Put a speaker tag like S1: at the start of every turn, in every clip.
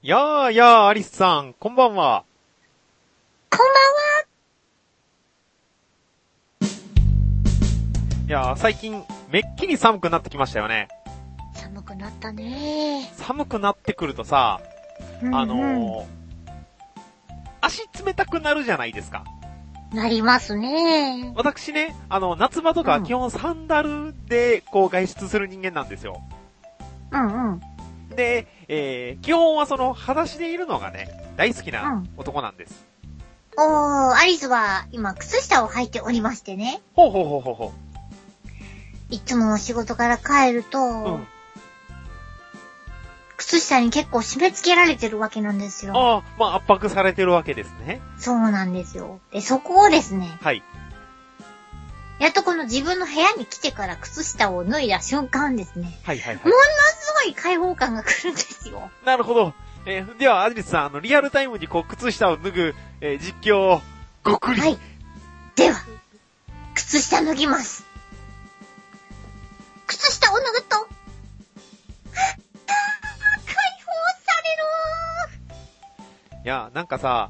S1: アリスさん、こんばんは。
S2: こんばんは。
S1: 最近、めっきり寒くなってきましたよね。
S2: 寒くなったね。
S1: 寒くなってくるとさ、足冷たくなるじゃないですか。
S2: なりますね。
S1: 私ね、夏場とか基本サンダルで、外出する人間なんですよ。で、基本は裸足でいるのがね、大好きな男なんです。
S2: アリスは今靴下を履いておりましてね。
S1: ほう。
S2: いつも仕事から帰ると、靴下に結構締め付けられてるわけなんですよ。
S1: 圧迫されてるわけですね。
S2: そうなんですよ。で、そこをですね。
S1: はい。
S2: やっとこの自分の部屋に来てから靴下を脱いだ瞬間ですね。
S1: はい。
S2: ものすごい開放感が来るんですよ。
S1: なるほど。では、アジリスさん、リアルタイムに靴下を脱ぐ、実況を、ごくり。
S2: はい。では、靴下脱ぎます。靴下を脱ぐと、解放さ
S1: れる。なんかさ、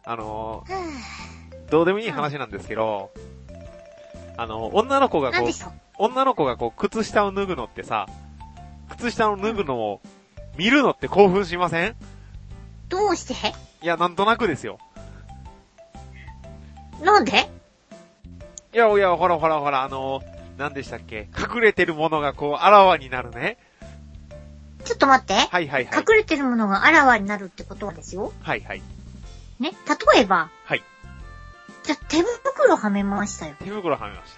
S1: どうでもいい話なんですけど、女の子が靴下を脱ぐのってさ、靴下を脱ぐのを見るのって興奮しません？
S2: どうして？
S1: なんとなくですよ。
S2: なんで？
S1: ほら、何でしたっけ？隠れてるものがあらわになるね。
S2: ちょっと待って。
S1: はい。
S2: 隠れてるものがあらわになるってことはですよ。
S1: はい。
S2: ね、例えば。
S1: はい。
S2: じゃ、手袋はめましたよ。
S1: 手袋はめました。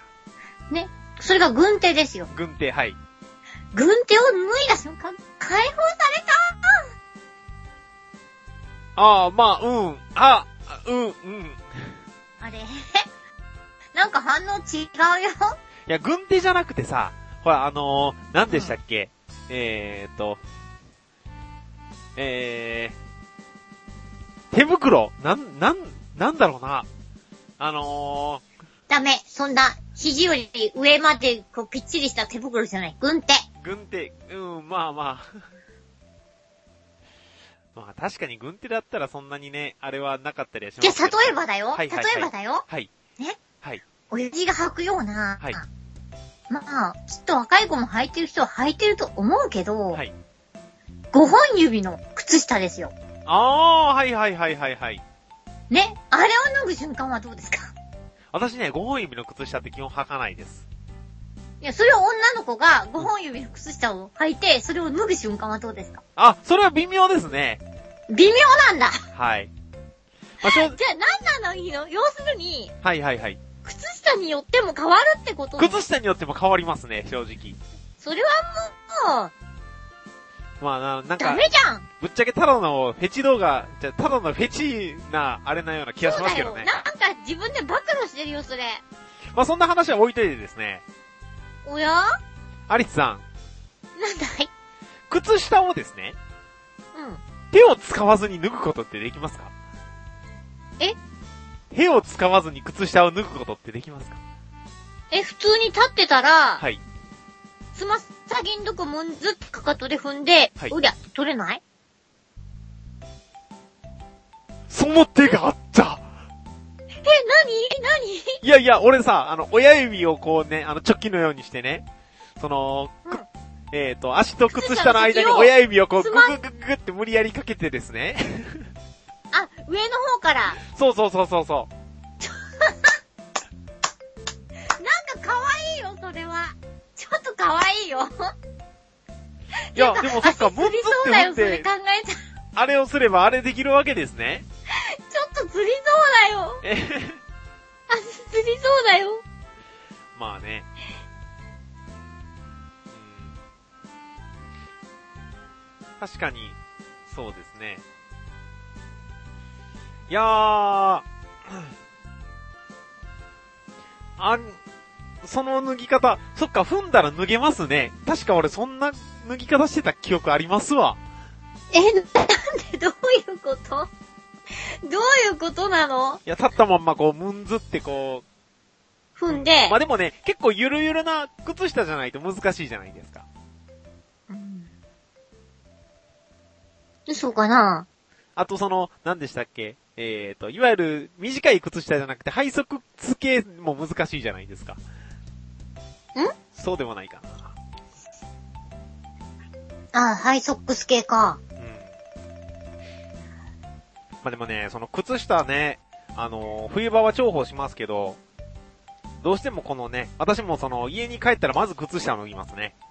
S2: ね。それが軍手ですよ。
S1: 軍手、はい。
S2: 軍手を脱いだ瞬間、解放されたあれなんか反応違うよ。
S1: 軍手じゃなくてさ、ほら、何でしたっけ？手袋なんだろうな。
S2: ダメ。そんな、肘より上まで、ぴっちりした手袋じゃない。軍手。
S1: 確かに軍手だったらそんなにね、あれはなかったりはしますけど。
S2: じゃあ、例えばだよ。
S1: はい。
S2: 例えばだよ。
S1: はい。
S2: ね。
S1: はい。
S2: 親父が履くような。
S1: はい。
S2: きっと若い子も履いてる人は履いてると思うけど。
S1: はい。
S2: 5本指の靴下ですよ。
S1: はい。
S2: ね。あれを脱ぐ瞬間はどうですか？
S1: 私ね、5本指の靴下って基本履かないです。
S2: それを女の子が5本指の靴下を履いて、それを脱ぐ瞬間はどうですか？
S1: それは微妙ですね。
S2: 微妙なんだ。
S1: はい。
S2: じゃあ何なのいいの？要するに。
S1: はい。
S2: 靴下によっても変わるってこと？
S1: 靴下によっても変わりますね、正直。
S2: それはもう。
S1: なんか。
S2: ダメじゃん！
S1: ぶっちゃけただのフェチ動画、ただのフェチな、あれなような気がしますけどね。
S2: なんか自分で暴露してるよ、それ。
S1: そんな話は置いといてですね。
S2: おや？
S1: アリスさん。
S2: なんだい？
S1: 靴下をですね。手を使わずに脱ぐことってできますか？手を使わずに靴下を脱ぐことってできますか？
S2: 普通に立ってたら、
S1: はい。
S2: つま先んとこもんずっとかかとで踏んで、
S1: はい。
S2: 取れない？
S1: その手があった！
S2: 何？
S1: 俺さ、親指をチョキのようにしてね、足と靴下の間に親指をググって無理やりかけてですね。
S2: 上の方から。
S1: そう。
S2: なんか可愛いよ、それは。ちょっと可愛いよ。
S1: でもそっか、
S2: むずって踏んで、
S1: あれをすればあれできるわけですね。
S2: ちょっとずりそうだよ。ずりそうだよ。
S1: ね。確かに、そうですね。その脱ぎ方、そっか、踏んだら脱げますね。確か俺そんな脱ぎ方してた記憶ありますわ。
S2: なんでどういうことどういうことなの？
S1: 立ったまんまムンズって踏
S2: んで。
S1: でもね、結構ゆるゆるな靴下じゃないと難しいじゃないですか。
S2: そうかな。
S1: あと何でしたっけ？いわゆる短い靴下じゃなくてハイソックス系も難しいじゃないですか。そうでもないか
S2: な。ハイソックス系か。
S1: まあ、でもね、靴下ね、冬場は重宝しますけど、どうしてもこのね、私も家に帰ったらまず靴下を脱ぎますね。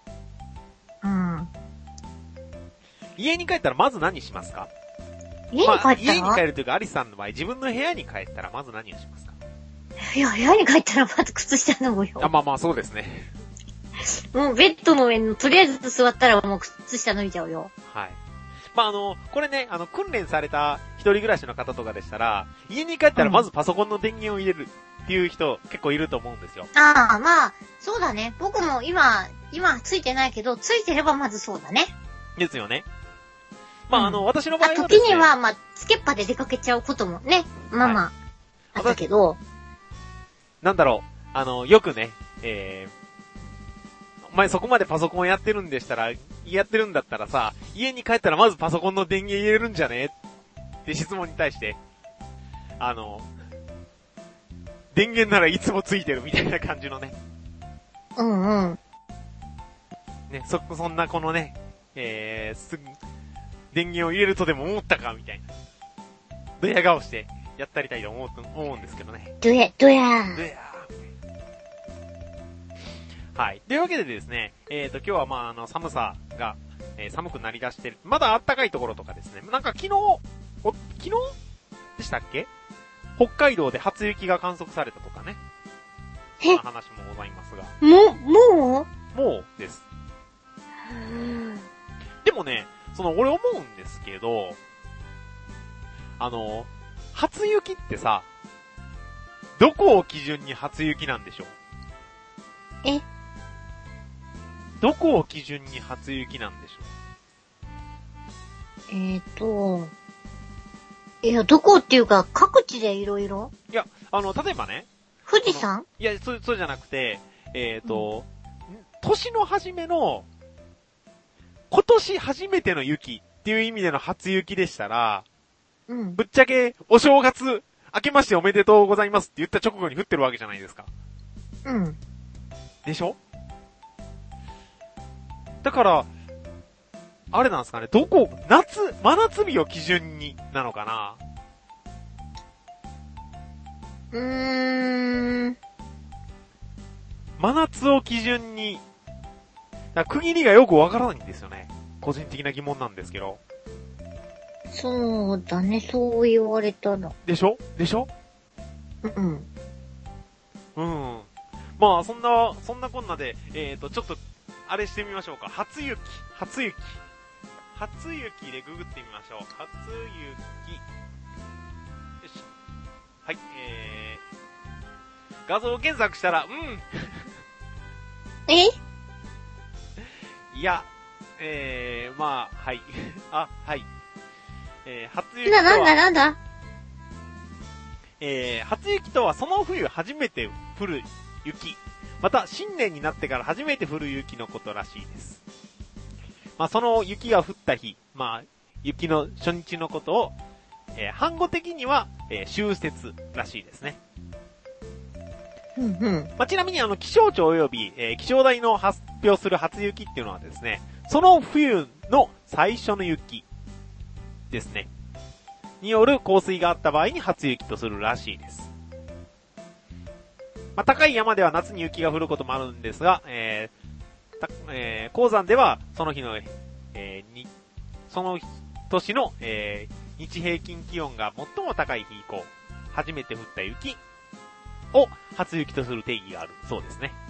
S1: 家に帰ったらまず何しますか？
S2: 家に帰ったら、
S1: 家に帰るというか、アリスさんの場合、自分の部屋に帰ったらまず何をしますか？
S2: いや、部屋に帰ったらまず靴下脱ぐよ。
S1: まあそうですね。
S2: もうベッドの上にとりあえず座ったらもう靴下脱いじゃうよ。
S1: はい。まあこれね、訓練された一人暮らしの方とかでしたら、家に帰ったらまずパソコンの電源を入れるっていう人結構いると思うんですよ。
S2: まあ、そうだね。僕も今ついてないけど、ついてればまずそうだね。
S1: ですよね。まあ私の場合はですね。
S2: 時には、つけっぱで出かけちゃうこともね、あったけど。
S1: なんだろう、よくね、お前そこまでパソコンやってるんだったらさ、家に帰ったらまずパソコンの電源入れるんじゃねって質問に対して、電源ならいつもついてるみたいな感じのね。ね、そんなこのね、電源を入れるとでも思ったかみたいな。ドヤ顔してやったりたいと思うんですけどね。
S2: ドヤ
S1: はい。というわけでですね、今日は寒さが、寒くなりだしてる。まだ暖かいところとかですね。なんか昨日でしたっけ？北海道で初雪が観測されたとかね。そんな話もございますが。
S2: も
S1: うです。でもね、俺思うんですけど、初雪ってさ、どこを基準に初雪なんでしょう？どこを基準に初雪なんでしょう？
S2: いや、どこっていうか、各地でいろいろ？
S1: いや、例えばね。
S2: 富士山？
S1: いや、そうじゃなくて、年の初めの、今年初めての雪っていう意味での初雪でしたら、ぶっちゃけ、お正月、明けましておめでとうございますって言った直後に降ってるわけじゃないですか。でしょ？だから、あれなんですかね、真夏日を基準になのかな？真夏を基準に、区切りがよくわからないんですよね。個人的な疑問なんですけど。
S2: そうだね、そう言われたら。
S1: でしょ？まあ、そんなこんなで、ちょっと、あれしてみましょうか。初雪でググってみましょう。初雪。よし。はい、画像検索したら、いや、まあ、はい。はい。初雪とは。
S2: なんだ
S1: 初雪とはその冬初めて降る雪。また、新年になってから初めて降る雪のことらしいです。まあ、その雪が降った日、まあ、雪の初日のことを、反語的には、秋節らしいですね。まあ、ちなみに気象庁及び、気象台の発表する初雪っていうのはですね、その冬の最初の雪ですね。による降水があった場合に初雪とするらしいです。まあ、高い山では夏に雪が降ることもあるんですが、高山ではその日の、その年の、日平均気温が最も高い日以降、初めて降った雪を初雪とする定義があるそうですね。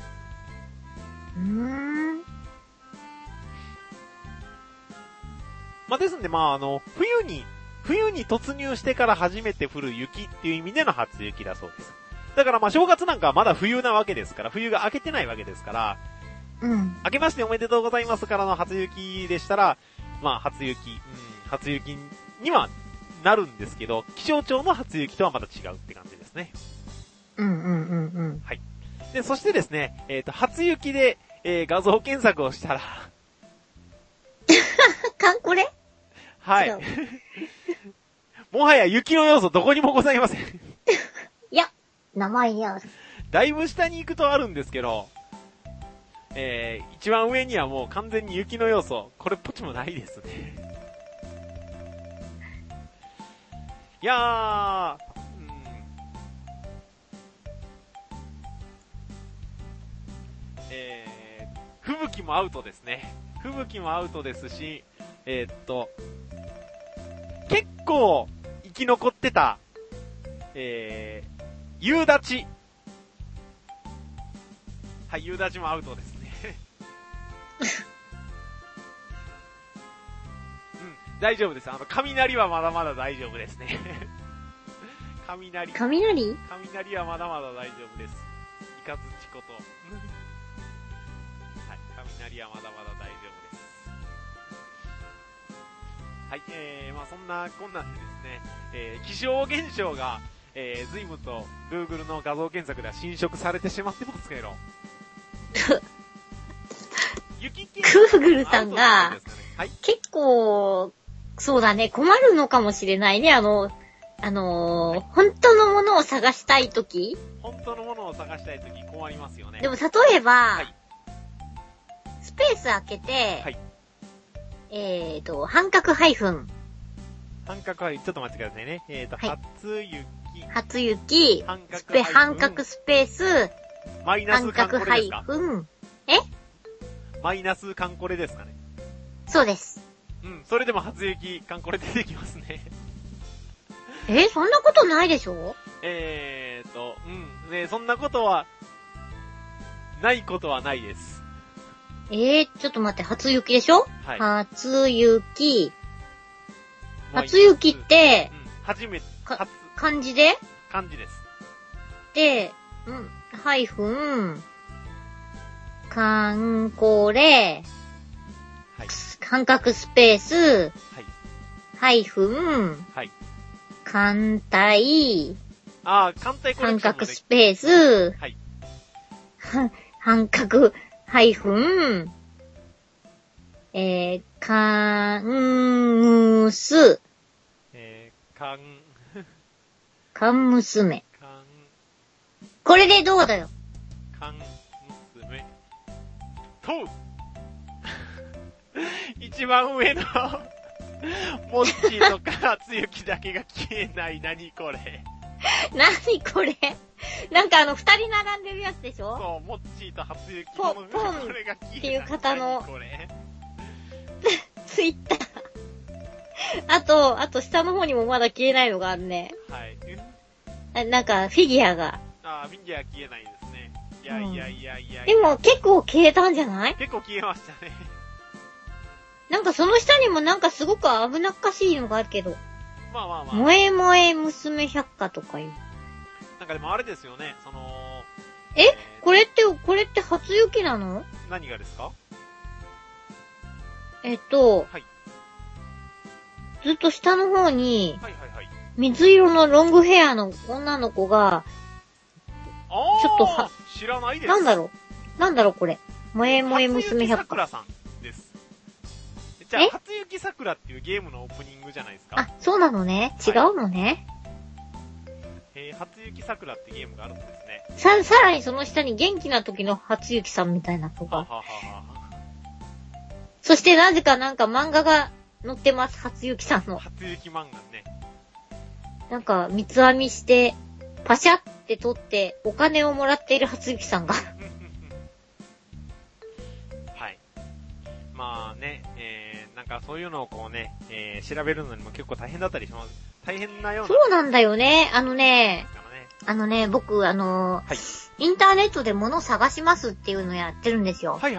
S1: まあ、ですんで、まあ、冬に突入してから初めて降る雪っていう意味での初雪だそうです。だからまあ正月なんかはまだ冬なわけですから、冬が明けてないわけですから、明けましておめでとうございますからの初雪でしたら、まあ初雪にはなるんですけど、気象庁の初雪とはまた違うって感じですね。はい。で、そしてですね、初雪で、画像検索をしたら
S2: これ？
S1: はい。もはや雪の要素どこにもございません。
S2: いや、名前にある。
S1: だいぶ下に行くとあるんですけど、一番上にはもう完全に雪の要素、これっぽっちもないですね。いやー、吹雪もアウトですね。吹雪もアウトですし、結構生き残ってた、夕立。はい、夕立もアウトですね。うん、大丈夫です。雷はまだまだ大丈夫ですね。雷はまだまだ大丈夫です。イカズチこと。はい、雷はまだまだ大丈夫です。はい、まあそんなこんなんでですね、気象現象が、随分と Google の画像検索では侵食されてしまってますけど。
S2: Google さんが、はい、結構、そうだね、困るのかもしれないね。本当のものを探したいとき
S1: 困りますよね。
S2: でも例えば、はい、スペース開けて、はい、半角ハイフン。
S1: ちょっと待ってくださいね。はい、
S2: 初雪、半角スペース、
S1: マイナスカンコレですか？
S2: 半角ハイフン。
S1: マイナスカンコレですかね？
S2: そうです。
S1: うん、それでも初雪カンコレ出てきますね。
S2: そんなことないでしょ？
S1: ね、そんなことは、ないことはないです。
S2: ちょっと待って、初雪でしょ？はい。初雪って、
S1: 初めて、
S2: 漢字で？
S1: 漢字です。
S2: で、ハイフン、カンコレ、はい、半角スペース、はい、ハイフン、はい、艦隊、
S1: 艦隊コレクション
S2: 半角スペース、はい、半角、ハイフン、カンス、カン娘。これでどうだよ。
S1: カン娘。と一番上のモッチーとか初雪だけが消えない。何これ。
S2: 何これ。なんか二人並んでるやつでしょ？
S1: そう、モッチーと初雪
S2: のこれが消えない。っていう方の
S1: これ
S2: ツイッター。あと下の方にもまだ消えないのがあるね。はい。なんかフィギュアが。
S1: フィギュア消えないですね。いや。
S2: でも結構消えたんじゃない？
S1: 結構消えましたね。
S2: なんかその下にもなんかすごく危なっかしいのがあるけど。
S1: まあ。
S2: 萌え萌え娘百科とかいう。
S1: なんかでもあれですよね、
S2: これって初雪なの？
S1: 何がですか？
S2: はい。ずっと下の方に、水色のロングヘアの女の子が、ちょっと
S1: 知らないです。
S2: なんだろうこれ。萌え萌え娘百科。
S1: 初雪桜さんです。じゃあ、初雪桜っていうゲームのオープニングじゃないですか？
S2: そうなのね。違うのね。
S1: 初雪桜ってゲームがあるんですね。
S2: さらにその下に元気な時の初雪さんみたいな子が。そしてなぜかなんか漫画が載ってます。初雪さんの。
S1: 初雪漫画ね。
S2: なんか三つ編みして、パシャって取ってお金をもらっている初雪さんが。はい 。
S1: まあね、なんかそういうのをこうね、調べるのにも結構大変だったりします。大変なような。
S2: そうなんだよね。僕、はい、インターネットで物を探しますっていうのをやってるんですよ。
S1: はい。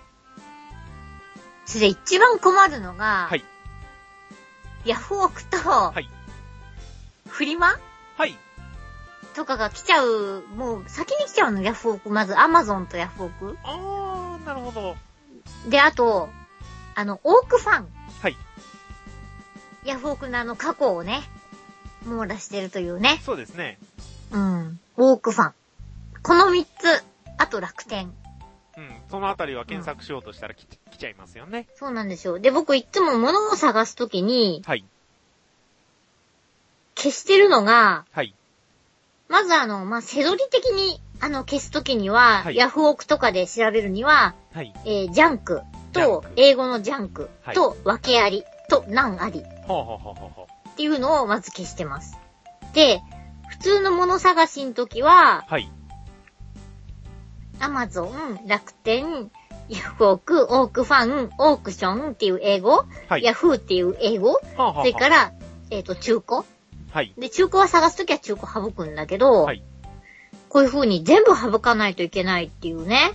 S2: それで一番困るのが、
S1: はい。
S2: ヤフオクと、はい。フリマ？
S1: はい。
S2: とかが来ちゃう、もう先に来ちゃうの、ヤフオク。まず、アマゾンとヤフオク。
S1: なるほど。
S2: で、あと、オークファン。
S1: はい。
S2: ヤフオクの過去をね、網羅してるというね。
S1: そうですね。
S2: オークファン。この3つ、あと楽天。
S1: うん。そのあたりは検索しようとしたら来ちゃいますよね。
S2: そうなんですよ。で、僕いつも物を探すときに、
S1: はい。
S2: 消してるのが、
S1: はい。
S2: まずセドリ的に、消すときには、
S1: はい
S2: ヤフオクとかで調べるには、
S1: はい。
S2: ジャンクと、英語のジャンクと、訳ありと、難あり。
S1: ほうほうほうほうほう。
S2: っていうのをまず消してます。で、普通の物探しのときは、
S1: はい。
S2: アマゾン、楽天、ヤフオク、オークファン、オークションっていう英語、
S1: はい。
S2: ヤフーっていう英語、
S1: はあはあはあ、
S2: それから、中古。
S1: はい。
S2: で、中古は探すときは中古省くんだけど、
S1: はい。
S2: こういう風に全部省かないといけないっていうね。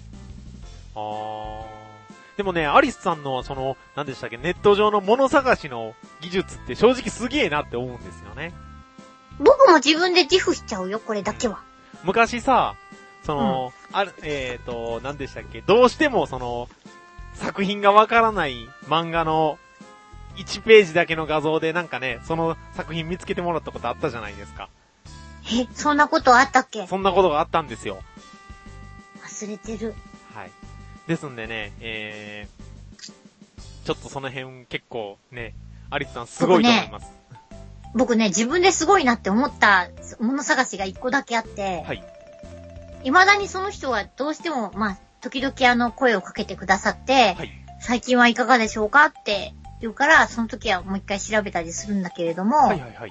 S1: でもね、アリスさんの何でしたっけ、ネット上の物探しの技術って正直すげえなって思うんですよね。
S2: 僕も自分で自負しちゃうよ、これだけは。
S1: 昔さ、何でしたっけ、どうしても作品がわからない漫画の1ページだけの画像でなんかね、その作品見つけてもらったことあったじゃないですか。
S2: そんなことあったっけ？
S1: そんなことがあったんですよ。
S2: 忘れてる。
S1: はい。ですんでね、ちょっとその辺結構ね、アリスさんすごいと思います。
S2: 僕ね、自分ですごいなって思った物探しが一個だけあって、
S1: はい。
S2: 未だにその人はどうしても、時々声をかけてくださって、はい、最近はいかがでしょうかって言うから、その時はもう一回調べたりするんだけれども、
S1: はいはいはい。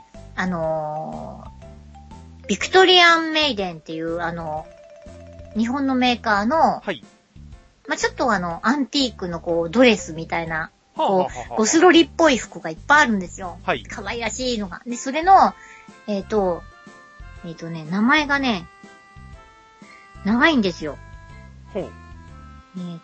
S2: ビクトリアンメイデンっていう日本のメーカーの、はい。ちょっとアンティークのドレスみたいな、ゴスロリっぽい服がいっぱいあるんですよ。はい。可愛らしいのが。で、それの、名前がね、長いんですよ。ほう。山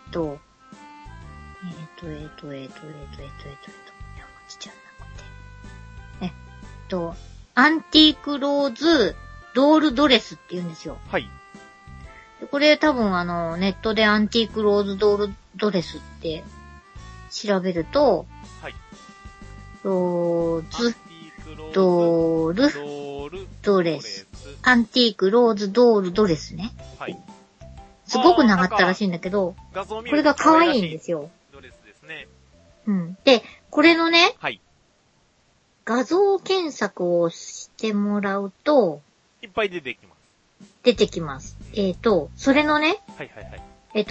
S2: 口じゃなくて。アンティークローズドールドレスって言うんですよ。はい。でこれ多分ネットでアンティークローズドールドレスって調べると、はい。ローズドールドレス。アンティークローズドールドレスね。はい。すごく長ったらしいんだけど、これが可愛いんですよ。ドレスですね。うん。で、これのね、はい。画像検索をしてもらうと、
S1: いっぱい出てきます。
S2: 出てきます。それのね、
S1: はいはいはい。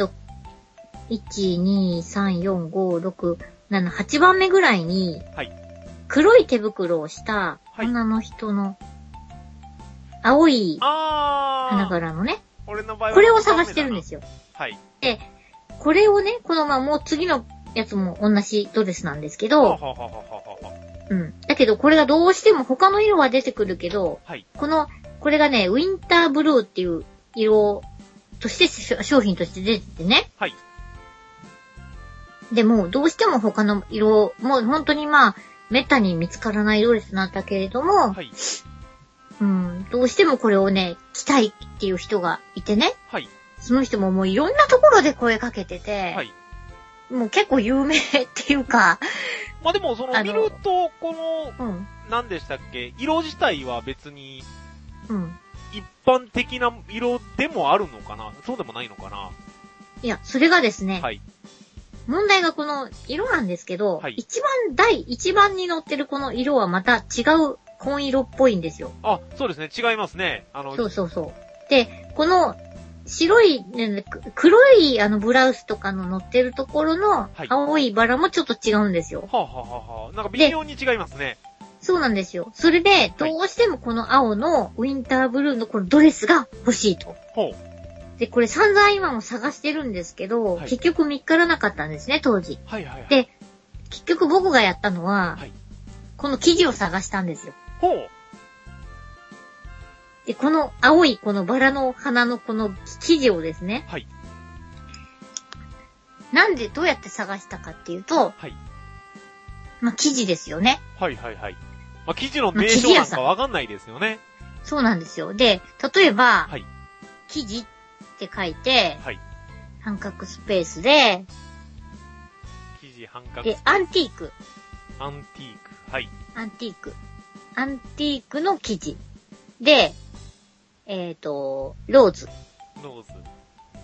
S2: 1、2、3、4、5、6、7、8番目ぐらいに、はい。黒い手袋をした女の人の、青い花柄のね、これを探してるんですよ。はい。で、これをね、もう次のやつも同じドレスなんですけど、うん。だけどこれがどうしても他の色は出てくるけど、はい。これがね、ウィンターブルーっていう色として商品として出ててね。はい。でも、どうしても他の色、もう本当にめったに見つからないドレスなんだけれども、はい。うん、どうしてもこれをね、着たいっていう人がいてね。はい。その人ももういろんなところで声かけてて、はい。もう結構有名っていうか。
S1: でも見ると、何でしたっけ、色自体は別に、うん。一般的な色でもあるのかな？そうでもないのかな？
S2: いや、それがですね。はい。問題がこの色なんですけど、はい。第一番に載ってるこの色はまた違う紺色っぽいんですよ。
S1: あ、そうですね。違いますね。
S2: そう。で、この白い、黒いブラウスとかの載ってるところの青いバラもちょっと違うんですよ。
S1: はあ。なんか微妙に違いますね。
S2: そうなんですよ。それで、どうしてもこの青のウィンターブルーのこのドレスが欲しいと。ほう。で、これ散々今も探してるんですけど、はい、結局見つからなかったんですね、当時。はい。で、結局僕がやったのは、はい、この生地を探したんですよ。ほう。で、この青いこのバラの花のこの生地をですね。はい。どうやって探したかっていうと、はい。生地ですよね。
S1: はい。生地の名称なんかわかんないですよね。
S2: そうなんですよ。で、例えば、はい。生地って書いて、はい。半角スペースで、
S1: 生地半角スペース。
S2: で、アンティーク。
S1: はい。
S2: アンティークの生地。で、ローズ。
S1: うん。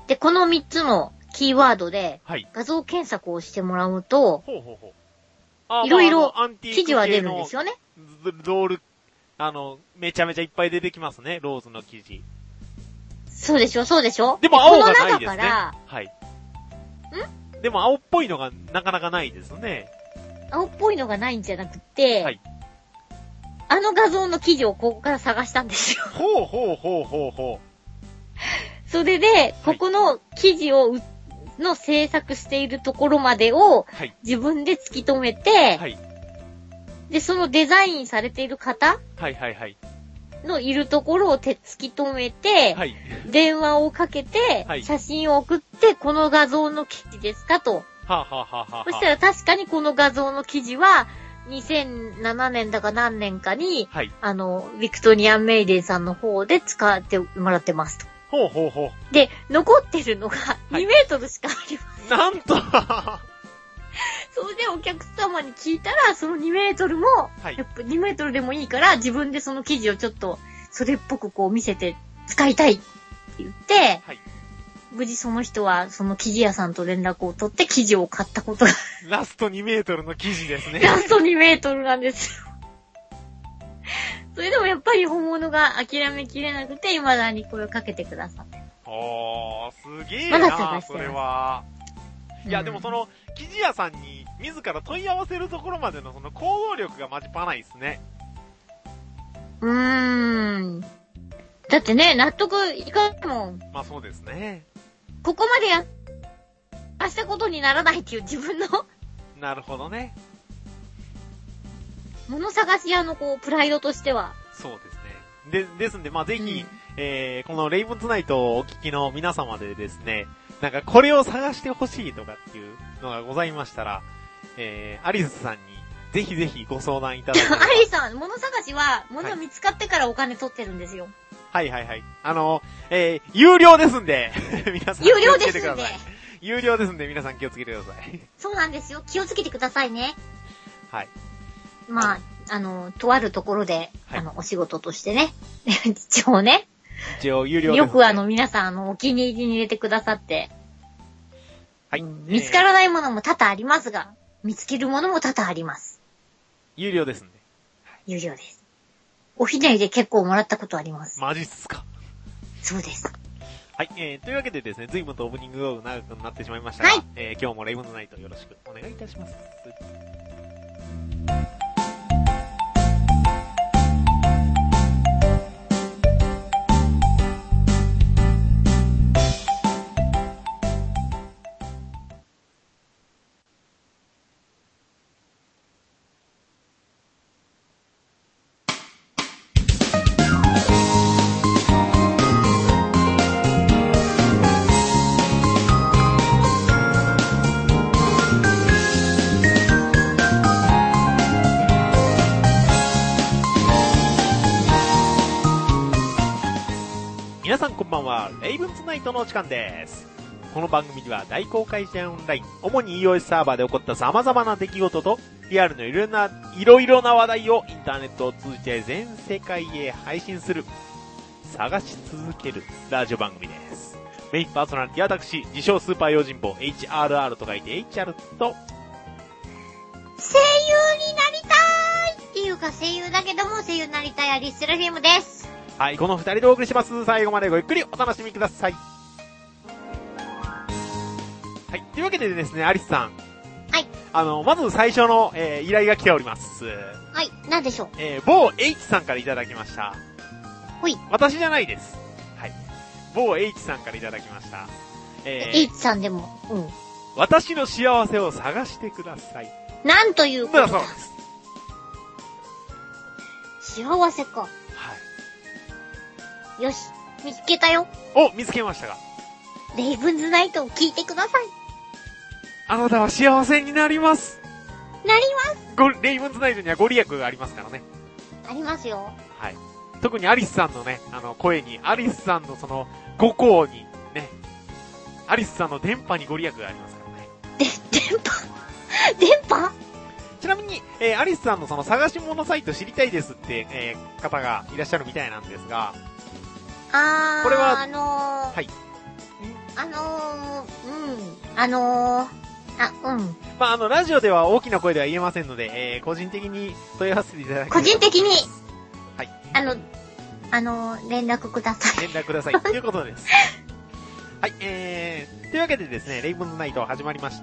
S2: で、この3つのキーワードで、
S1: はい。
S2: 画像検索をしてもらうと、
S1: ほうほうほう。
S2: いろいろ
S1: アンティーク
S2: 記事は出るんですよね。
S1: ロール、めちゃめちゃいっぱい出てきますね、ローズの記事。
S2: そうでしょ、そうでしょ。
S1: でも青がないですね。
S2: この中から、
S1: はい。でも青っぽいのがなかなかないですね。
S2: 青っぽいのがないんじゃなくて、
S1: はい。
S2: あの画像の記事をここから探したんですよ。
S1: ほうほうほうほうほ
S2: う。それで、ここの記事の制作しているところまでを、自分で突き止めて、はい。で、そのデザインされている方
S1: はいはいはい。
S2: のいるところを突き止めて、はい。電話をかけて、はい。写真を送って、この画像の記事ですかと。
S1: はあ、はあははあ、
S2: そしたら確かにこの画像の記事は、2007年だか何年かに、はい。ビクトリアン・メイデンさんの方で使ってもらってますと。
S1: ほうほうほう。
S2: で、残ってるのが2メートルしかありません。
S1: なんと
S2: それでお客様に聞いたら、その2メートルも、はい、やっぱ2メートルでもいいから、自分でその記事をちょっと、それっぽくこう見せて使いたいって言って、はい、無事その人はその記事屋さんと連絡を取って記事を買ったことが。
S1: ラスト2メートルの記事ですね。
S2: ラスト2メートルなんですよ。それでもやっぱり本物が諦めきれなくて、未だに声をかけてくださって。
S1: すげえな、
S2: まだ探してます。
S1: それは。いや、でもその、記事屋さんに自ら問い合わせるところまでのその行動力がマジパないっすね。
S2: だってね、納得いかないもん。
S1: まあそうですね。
S2: ここまで明日ことにならないっていう自分の。
S1: なるほどね。
S2: 物探し屋のこう、プライドとしては。
S1: そうですね。ですんで、まあぜひ、このレイブンズナイトをお聞きの皆様でですね、なんかこれを探してほしいとかっていうのがございましたら、アリスさんにぜひぜひご相談いただければ。
S2: アリスさん、物探しは物見つかってからお金取ってるんですよ。
S1: はいはいはい。有料ですんで、皆さん気をつけてください。有料ですんで皆さん気をつけてください。
S2: そうなんですよ。気をつけてくださいね。
S1: はい。
S2: まあ、とあるところで、はい、お仕事としてね、一応ね。
S1: 一応有料です、ね。
S2: よく皆さんお気に入りに入れてくださって。はい。見つからないものも多々ありますが、見つけるものも多々あります。
S1: 有料ですね。
S2: 有料です。おひねりで結構もらったことあります。
S1: マジっすか。
S2: そうです。
S1: はい、というわけでですね、随分とオープニングが長くなってしまいましたが、はい、今日もレイブンズナイトよろしくお願いいたします。皆さんこんばんは、レイブンズナイトのお時間です。この番組では大公開試合オンライン、主に EOS サーバーで起こった様々な出来事と、リアルのいろいろな話題をインターネットを通じて全世界へ配信する、探し続けるラジオ番組です。メインパーソナリティは私、自称スーパー用心棒 HRR と書いて HR と、
S2: 声優になりたいっていうか声優だけども声優になりたいアリスセラフィムです。
S1: はい、この二人でお送りします。最後までごゆっくりお楽しみください。はい、というわけでですね、アリスさん。
S2: はい。
S1: まず最初の、依頼が来ております。
S2: はい、なんでしょう。
S1: 某 H さんからいただきました。
S2: ほい。
S1: 私じゃないです。はい。某 H さんからいただきました。
S2: H さんでも、
S1: 私の幸せを探してください。
S2: なんということだ。
S1: そうです。
S2: 幸せか。よし、見つけたよ。
S1: お、見つけましたか。
S2: レイブンズナイトを聞いてください。
S1: あなたは幸せになります。
S2: なります。
S1: レイブンズナイトにはご利益がありますからね。
S2: ありますよ。
S1: はい。特にアリスさんのね、声に、アリスさんのその、語行に、ね、アリスさんの電波にご利益がありますからね。
S2: 電波
S1: ちなみに、アリスさんのその探し物サイト知りたいですって、方がいらっしゃるみたいなんですが、これは、
S2: はい。
S1: まあ、ラジオでは大きな声では言えませんので、個人的に問い合わせていただければ。
S2: 個人的に、
S1: はい。
S2: 連絡ください。
S1: 連絡ください。ということです。はい、というわけでですね、レイブンズナイト始まりました。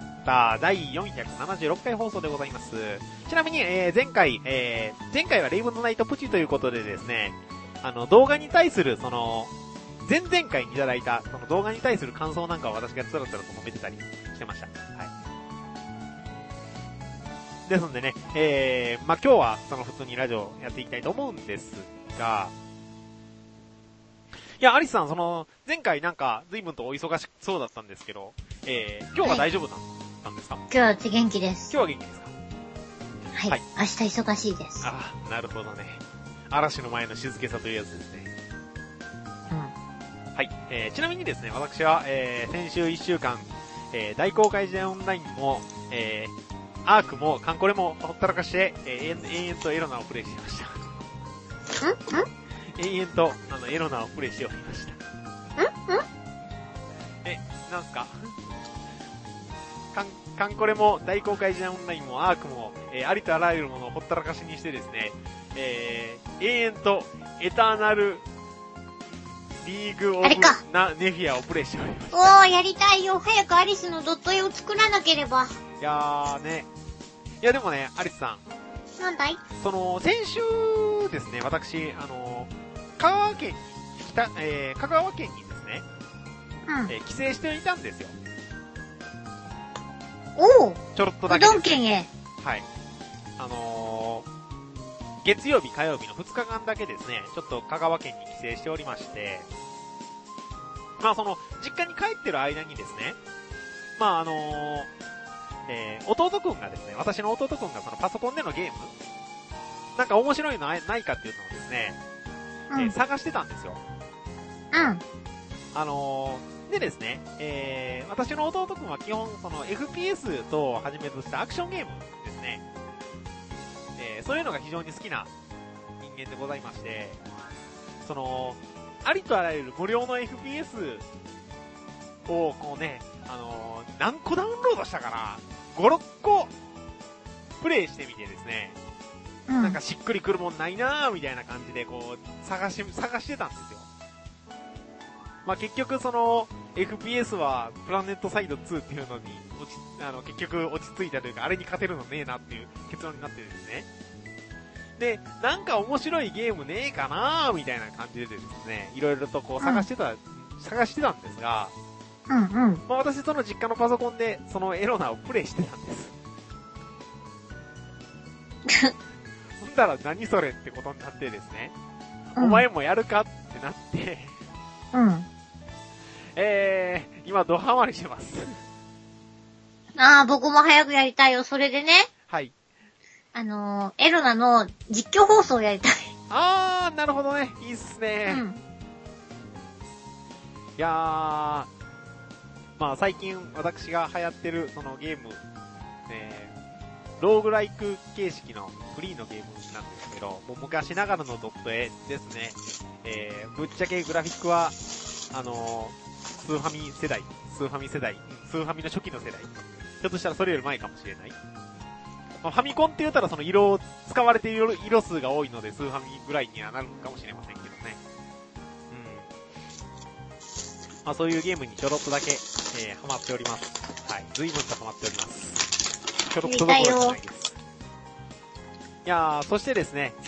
S1: 第476回放送でございます。ちなみに、前回はレイブンズナイトプチということでですね、動画に対する、前々回にいただいた、その動画に対する感想なんかを私がつらつらと述べてたりしてました。はい。ですのでね、まあ、今日は普通にラジオやっていきたいと思うんですが、いや、アリスさん、前回なんか、随分とお忙しそうだったんですけど、今日は大丈夫なんですか？
S2: 今日は元気です。
S1: 今日は元気ですか？
S2: はい。はい、明日忙しいです。
S1: ああ、なるほどね。嵐の前の静けさというやつですね。
S2: うん。
S1: はい。ちなみにですね、私は、先週1週間、大公開時代オンラインも、アークもカンコレもほったらかして、延々とエロナをプレイしてました。延々と、エロナをプレイしておりました。なんすか？カンコレも大公開時代オンラインもアークも、ありとあらゆるものをほったらかしにしてですね、延々とエターナルリーグオブネフィアをプレイしておりました。
S2: おー、やりたいよ。早くアリスのドット絵を作らなければ。
S1: いやーね。いやでもね、アリスさん。
S2: なんだい？
S1: 先週ですね、私、香川県にですね、帰省していたんですよ。
S2: おー。
S1: ちょろっとだけ。
S2: うどん県へ。
S1: はい。月曜日、火曜日の2日間だけですね、ちょっと香川県に帰省しておりまして、まあ実家に帰ってる間にですね、まあ弟くんがですね、私の弟くんがパソコンでのゲームなんか面白いのないかっていうのをですね、探してたんですよ。でですね、私の弟くんは基本FPS とはじめとしたアクションゲームですね。そういうのが非常に好きな人間でございまして、ありとあらゆる無料の FPS をこうね、何個ダウンロードしたかな ?5、6個プレイしてみてですね、なんかしっくりくるもんないなーみたいな感じでこう探してたんですよ。まあ、結局FPS はプラネットサイド2っていうのに結局落ち着いたというか、あれに勝てるのねえなっていう結論になってですね。で、なんか面白いゲームねえかなーみたいな感じでですね、いろいろとこう探してたんですが、まあ、私実家のパソコンでエロナをプレイしてたんです。そしたら何それってことになってですね、お前もやるかってなって、今ドハマりしてます。
S2: ああ、僕も早くやりたいよ。それでね。
S1: はい。
S2: エロナの実況放送やりたい。
S1: あー、なるほどね。いいっすね。いやー、まあ最近私が流行ってるゲーム、ローグライク形式のフリーのゲームなんですけど、もう昔ながらのドット絵ですね。ぶっちゃけグラフィックは、スーファミの初期の世代。ひょっとしたらそれより前かもしれない。まあ、ファミコンって言ったら使われている色数が多いので、スーファミぐらいにはなるかもしれませんけどね。まあそういうゲームにちょろっとだけ、ハマっております。はい。随分とハマっております。ちょろっとどころじゃないです。いやー、そしてですね、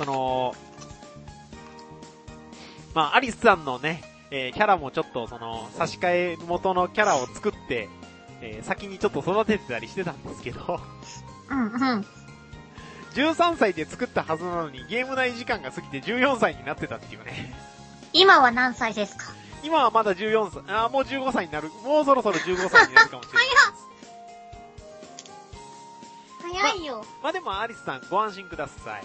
S1: まあアリスさんのね、キャラもちょっと差し替え元のキャラを作って、先にちょっと育ててたりしてたんですけど、13歳で作ったはずなのにゲーム内時間が過ぎて14歳になってたっていうね。
S2: 今は何歳ですか？
S1: 今はまだ14歳、もう15歳になる、もうそろそろ15歳になるかもしれないです。
S2: 早いよ。
S1: まあでもアリスさんご安心ください。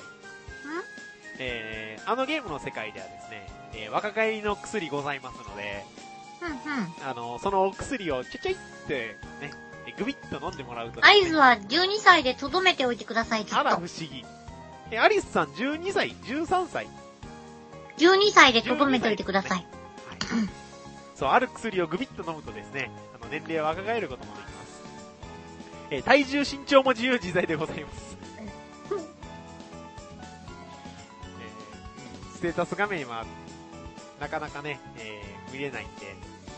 S1: あのゲームの世界ではですね、若返りの薬ございますので、そのお薬をちょちょいってね、グビッと飲んでもらうと、ね。
S2: 合図は12歳で留めておいてください、ずっと。
S1: あら不思議。アリスさん12歳 ?13 歳
S2: ?12 歳で留めておいてください。
S1: はい。 そう、ある薬をグビッと飲むとですね、年齢を若返ることもできます。体重身長も自由自在でございます。ステータス画面は、なかなかね、見れないんで。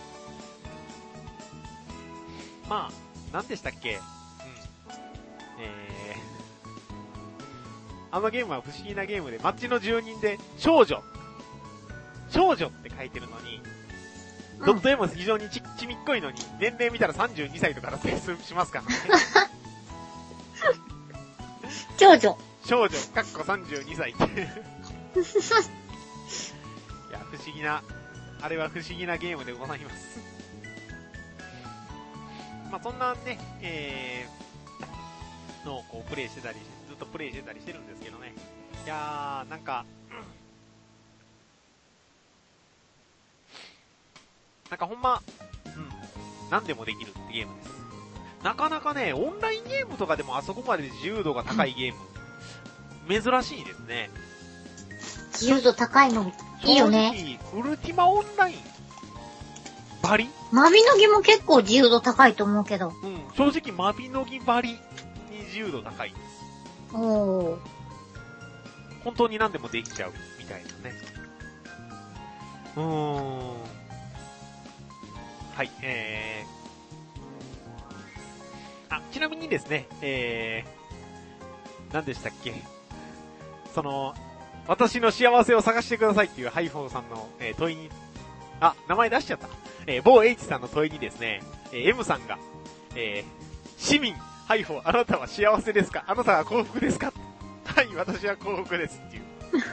S1: まあ、何でしたっけ？あのゲームは不思議なゲームで、街の住人で、少女って書いてるのに、ドット絵も非常にちみっこいのに、年齢見たら32歳とかだったりしますからね。
S2: 少女、
S1: かっこ32歳って。いや、不思議な、あれは不思議なゲームでございます。まあ、そんなね、のをこうプレイしてたり、ずっとプレイしてたりしてるんですけどね。いやー、なんかほんま、何でもできるってゲームです。なかなかね、オンラインゲームとかでもあそこまで自由度が高いゲーム、珍しいですね。
S2: 自由度高いの、いいよね。
S1: ウルティマオンライン、バリ？
S2: マビノギも結構自由度高いと思うけど。
S1: 正直マビノギバリに自由度高いです。
S2: おー。
S1: 本当に何でもできちゃうみたいなね。はい、ちなみにですね、何でしたっけ？私の幸せを探してくださいっていうハイフォーさんの、問いに、名前出しちゃった。某 H さんの問いにですね、M さんが、市民、ハイフォー、あなたは幸せですか？あなたは幸福ですか？はい、私は幸福ですっていう。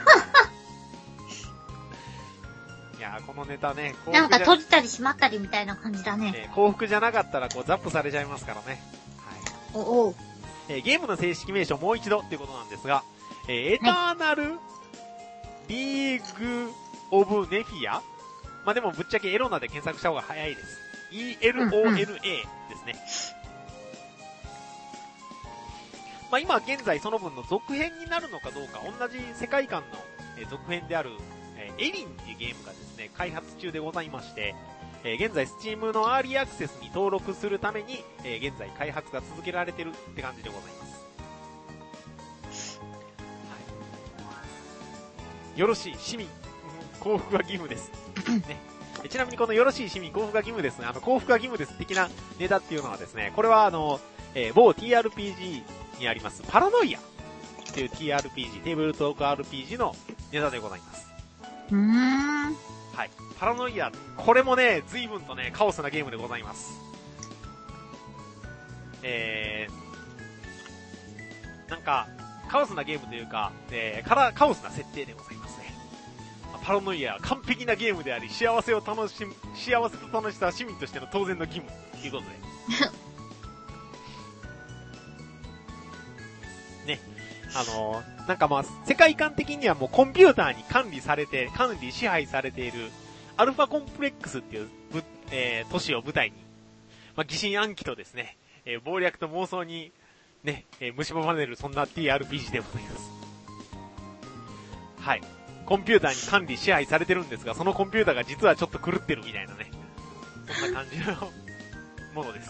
S1: いやー、このネタね、
S2: なんか閉じたり閉まったりみたいな感じだね。
S1: 幸福じゃなかったらこうザップされちゃいますからね。
S2: はい。おう。
S1: ゲームの正式名称もう一度っていうことなんですが、エターナルリーグオブネフィア？まあ、でもぶっちゃけエロナで検索した方が早いです。ELONA ですね。まあ、今現在その分の続編になるのかどうか、同じ世界観の続編であるエリンっていうゲームがですね、開発中でございまして、現在 Steam のアーリーアクセスに登録するために、現在開発が続けられてるって感じでございます。はい、よろしい市民、幸福は義務です。ね、ちなみにこのよろしい市民、幸福が義務ですね。幸福が義務です的なネタっていうのはですね、これは某 TRPG にありますパラノイアっていう TRPG、テーブルトーク RPG のネタでございます。はい。パラノイア、これもね、随分とね、カオスなゲームでございます。なんか、カオスなゲームというか、カオスな設定でございますね。パラノイアは完璧なゲームであり、幸せと楽しさは市民としての当然の義務ということで。ね。なんかまあ、世界観的にはもうコンピューターに管理支配されている、アルファコンプレックスっていう、都市を舞台に、まあ、疑心暗鬼とですね、謀略と妄想に、ね、蝕まれる、そんな TRPG でございます。はい。コンピューターに管理支配されてるんですが、そのコンピューターが実はちょっと狂ってるみたいなね、そんな感じのものです。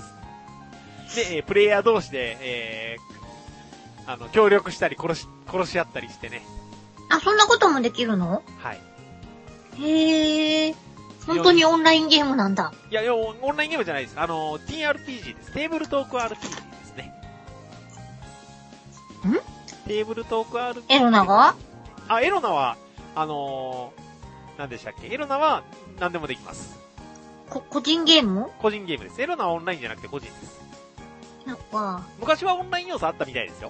S1: で、プレイヤー同士で、協力したり殺し合ったりしてね。
S2: あ、そんなこともできるの？
S1: はい。
S2: へー。本当にオンラインゲームなんだ。
S1: いや、オンラインゲームじゃないです。TRPG です。テーブルトーク RPG ですね。テーブルトーク RPG。
S2: エロナが？
S1: エロナは、何でしたっけ？エロナは何でもできます。
S2: 個人ゲーム？
S1: 個人ゲームです。エロナはオンラインじゃなくて個人です。
S2: なんか。
S1: 昔はオンライン要素あったみたいですよ。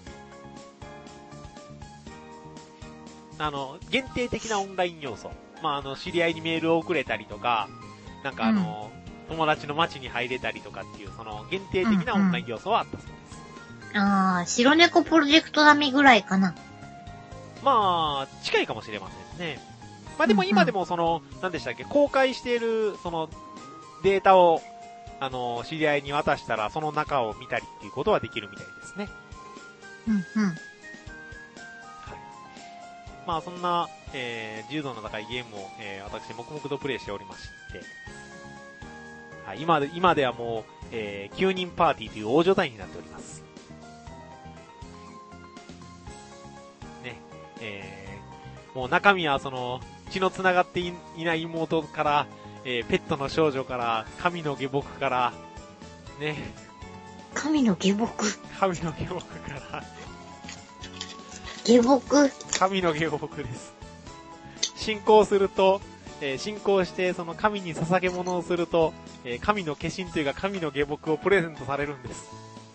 S1: 限定的なオンライン要素。まあ、知り合いにメールを送れたりとか、なんか友達の街に入れたりとかっていう、その限定的なオンライン要素はあったそう
S2: です。白猫プロジェクト並みぐらいかな。
S1: まあ、近いかもしれませんね。まあでも今でも何でしたっけ、公開している、データを、知り合いに渡したら、その中を見たりっていうことはできるみたいですね。はい。まあそんな、自由度の高いゲームを、私、黙々とプレイしておりまして、 はい、今ではもう、9人パーティーという大所帯になっております。ね、もう中身はその、血の繋がっていない妹から、ペットの少女から、神の下僕から、ね。
S2: 神の下僕
S1: 神の下僕から。
S2: 下僕
S1: 神の下僕です。信仰すると、信仰してその神に捧げ物をすると、神の化身というか神の下僕をプレゼントされるんです。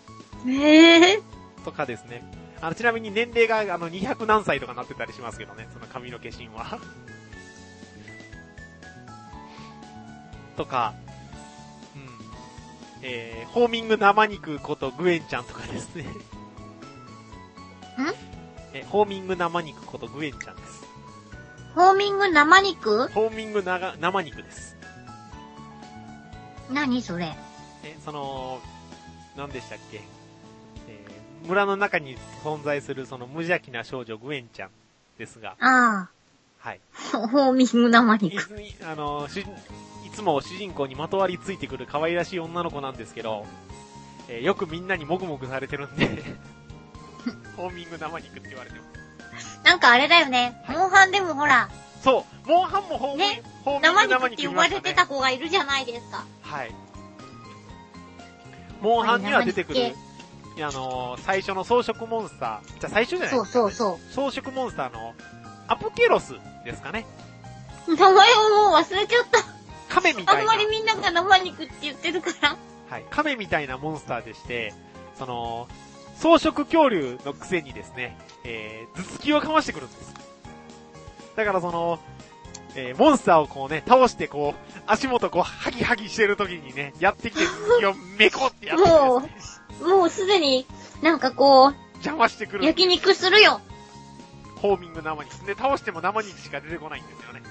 S1: とかですね。ちなみに年齢が200何歳とかなってたりしますけどね、その神の化身は。とか、ホーミング生肉ことグエンちゃんとかですね。ホーミング生肉ことグエンちゃんです。
S2: ホーミング生肉？
S1: ホーミング生肉です。
S2: 何それ？
S1: 何でしたっけ？村の中に存在するその無邪気な少女グエンちゃんですが。
S2: ああ。
S1: はい。
S2: ホーミング生肉。
S1: いつも主人公にまとわりついてくる可愛らしい女の子なんですけど、よくみんなにもぐもぐされてるんで、ホーミング生肉って言われてます。
S2: なんかあれだよね。
S1: はい、
S2: モンハンでもほら。
S1: そう、モンハンもホーミング生肉
S2: って呼ばれてた子がいるじゃないですか。
S1: はい。モンハンには出てくる、最初の装飾モンスター。じゃ最初じゃないですか、ね。そう。装飾モンスターのアプケロスですかね。
S2: 名前をもう忘れちゃった。
S1: 亀みたいな。
S2: あんまりみんなが生肉って言ってるから。
S1: はい。亀みたいなモンスターでして、草食恐竜のくせにですね、頭突きをかましてくるんです。だからモンスターをこうね、倒してこう、足元こう、ハギハギしてる時にね、やってきて頭突きをメコってやってくるんですね。
S2: もうすでに、なんかこう、
S1: 邪魔してくる。
S2: 焼肉するよ。
S1: ホーミング生肉。で、倒しても生肉しか出てこないんですよね。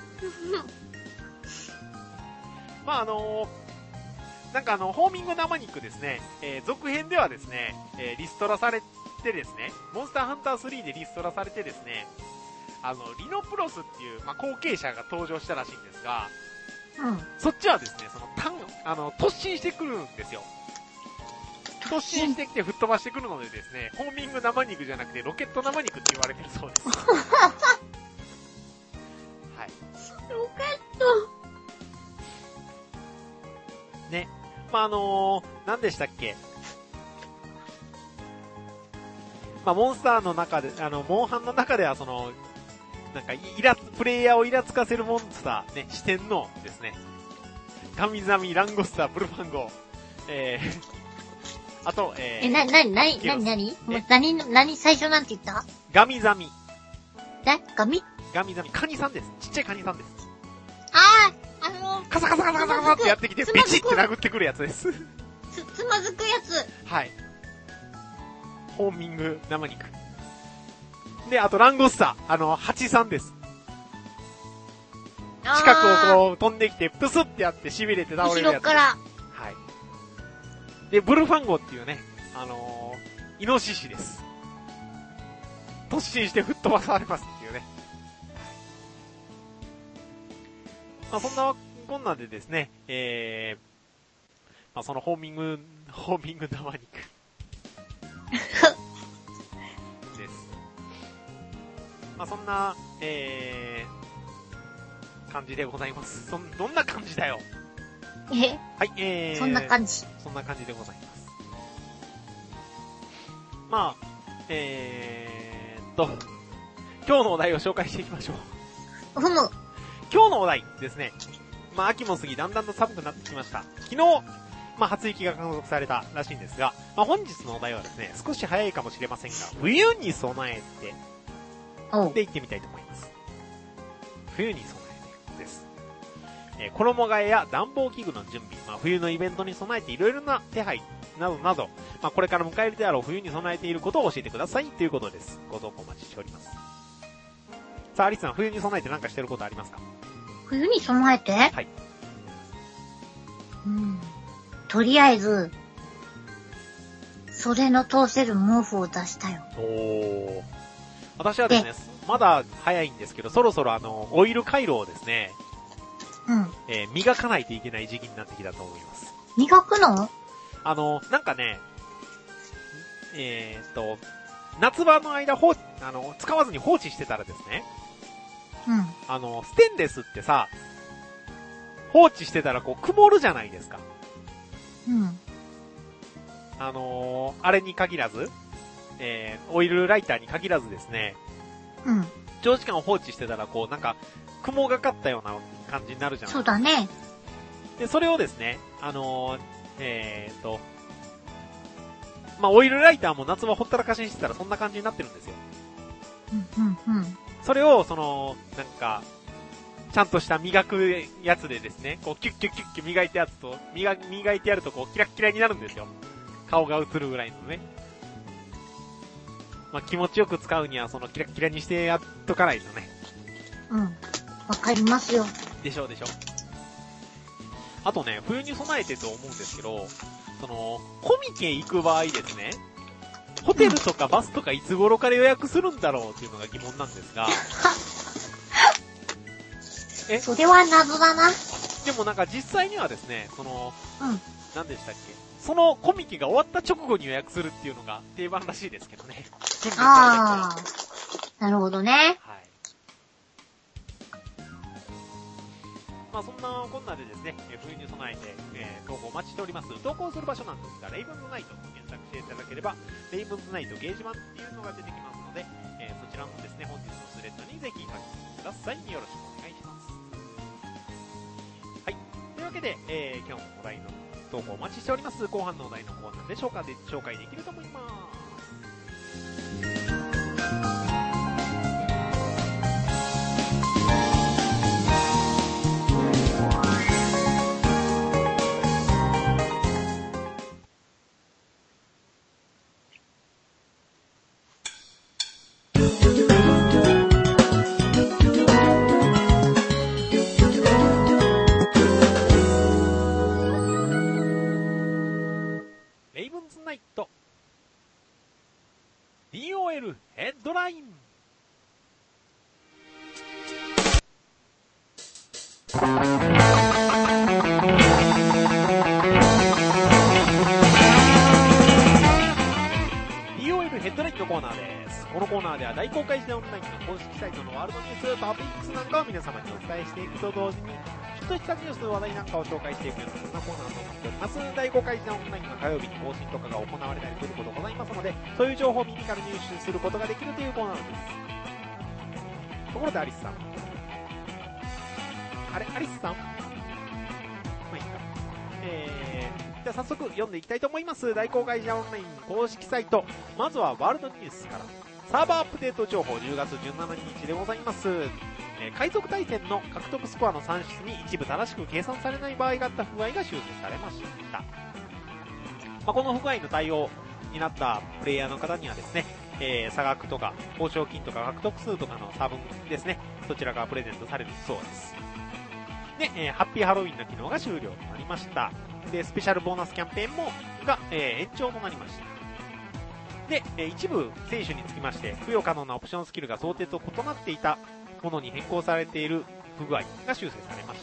S1: まあなんかホーミング生肉ですね、続編ではですね、リストラされてですね、モンスターハンター3でリストラされてですね、リノプロスっていう、まあ、後継者が登場したらしいんですが、そっちはですね、突進してくるんですよ。突進してきて吹っ飛ばしてくるのでですね、ホーミング生肉じゃなくてロケット生肉って言われてるそうです。はい。
S2: ロケット
S1: ね。まあ、何でしたっけ？まあ、モンスターの中で、モンハンの中ではなんか、プレイヤーをイラつかせるモンスター、ね、四天王ですね。ガミザミ、ランゴスター、ブルファンゴ、あと、
S2: 何最初なんて言った？
S1: ガミザミ。
S2: ガミ
S1: ザミ、カニさんです。ちっちゃいカニさんです。カサカサカサカサカサってやってきて、ベチって殴ってくるやつです。
S2: つまずくやつ。
S1: はい。ホーミング生肉。で、あとランゴスター、ハチさんです。近くをこう飛んできて、プスってやって痺れて倒れるやつ。
S2: 後ろから。
S1: はい。で、ブルファンゴっていうね、イノシシです。突進して吹っ飛ばされますっていうね。まあ、そんなこんなでですね、まあ、そのホーミング生肉。です。まあ、そんな、感じでございます。どんな感じだよ。はい、
S2: そんな感じ。
S1: そんな感じでございます。まあ、今日のお題を紹介していきましょう。今日のお題ですね。まあ、秋も過ぎ、だんだんと寒くなってきました。昨日、まあ、初雪が観測されたらしいんですが、まあ、本日のお題はですね、少し早いかもしれませんが、冬に備えて、で行ってみたいと思います。冬に備えてです。衣替えや暖房器具の準備、まあ、冬のイベントに備えていろいろな手配、などなど、まあ、これから迎えるであろう冬に備えていることを教えてくださいということです。ご投稿お待ちしております。さあ、アリスさん、冬に備えて何かしてることありますか？
S2: 冬に備えて？はい。とりあえず、袖の通せる毛布を出したよ。
S1: 私はですね、まだ早いんですけど、そろそろオイル回路をですね、 磨かないといけない時期になってきたと思います。
S2: 磨くの？
S1: なんかね、夏場の間使わずに放置してたらですね、
S2: うん。
S1: ステンレスってさ、放置してたらこう曇るじゃないですか。
S2: うん。
S1: あれに限らず、オイルライターに限らずですね、
S2: うん。
S1: 長時間放置してたらこうなんか、雲がかったような感じになるじゃないですか。
S2: そうだね。
S1: で、それをですね、オイルライターも夏場ほったらかしにしてたらそんな感じになってるんですよ。
S2: うん。
S1: それを、なんか、ちゃんとした磨くやつでですね、こう、キュッキュッキュッキュ磨いてやると、磨いてやるとこう、キラッキラになるんですよ。顔が映るぐらいのね。気持ちよく使うには、キラッキラにしてやっとかないとね。
S2: うん。わかりますよ。
S1: でしょ。あとね、冬に備えてと思うんですけど、コミケ行く場合ですね、ホテルとかバスとかいつ頃から予約するんだろうっていうのが疑問なんですが。
S2: それは謎だな。
S1: でもなんか実際にはですね、何でしたっけ、そのコミケが終わった直後に予約するっていうのが定番らしいですけどね。
S2: ああ。なるほどね。はい。
S1: そんなこんなでですね、冬に備えて、投稿お待ちしております。投稿する場所なんですが、レイブンズナイトと検索していただければ、レイブンズナイトゲージ版っていうのが出てきますので、そちらもですね、本日のスレッドにぜひ書き込みください。よろしくお願いします。はい。というわけで、今日もお題の投稿お待ちしております。後半のお題のコーナーで紹介できると思います。DOL ヘッドライン。DOL ヘッドラインのコーナーです。このコーナーでは大公開してオンラインの公式サイトのワールドニュース、トピックスなんかを皆様にお伝えしていくと同時に、ちょっとしたニュースの話題なんかを紹介していくようなそんなコーナーとなっております。大公開してオンラインの火曜日に更新とかが行われたりすることございますので、そういう情報を耳から入手することができるというコーナーです。ところでアリスさん。アリスさん、いいか。じゃあ早速読んでいきたいと思います。大公開オンライン公式サイト。まずはワールドニュースから。サーバーアップデート情報10月17日でございます。海賊対戦の獲得スコアの算出に一部正しく計算されない場合があった不具合が修正されました。この不具合の対応になったプレイヤーの方にはですね、差額とか報奨金とか獲得数とかの差分ですね、そちらがプレゼントされるそうです。で、ハッピーハロウィンの機能が終了となりました。で、スペシャルボーナスキャンペーンが、延長となりました。で、一部選手につきまして付与可能なオプションスキルが想定と異なっていたものに変更されている不具合が修正されました。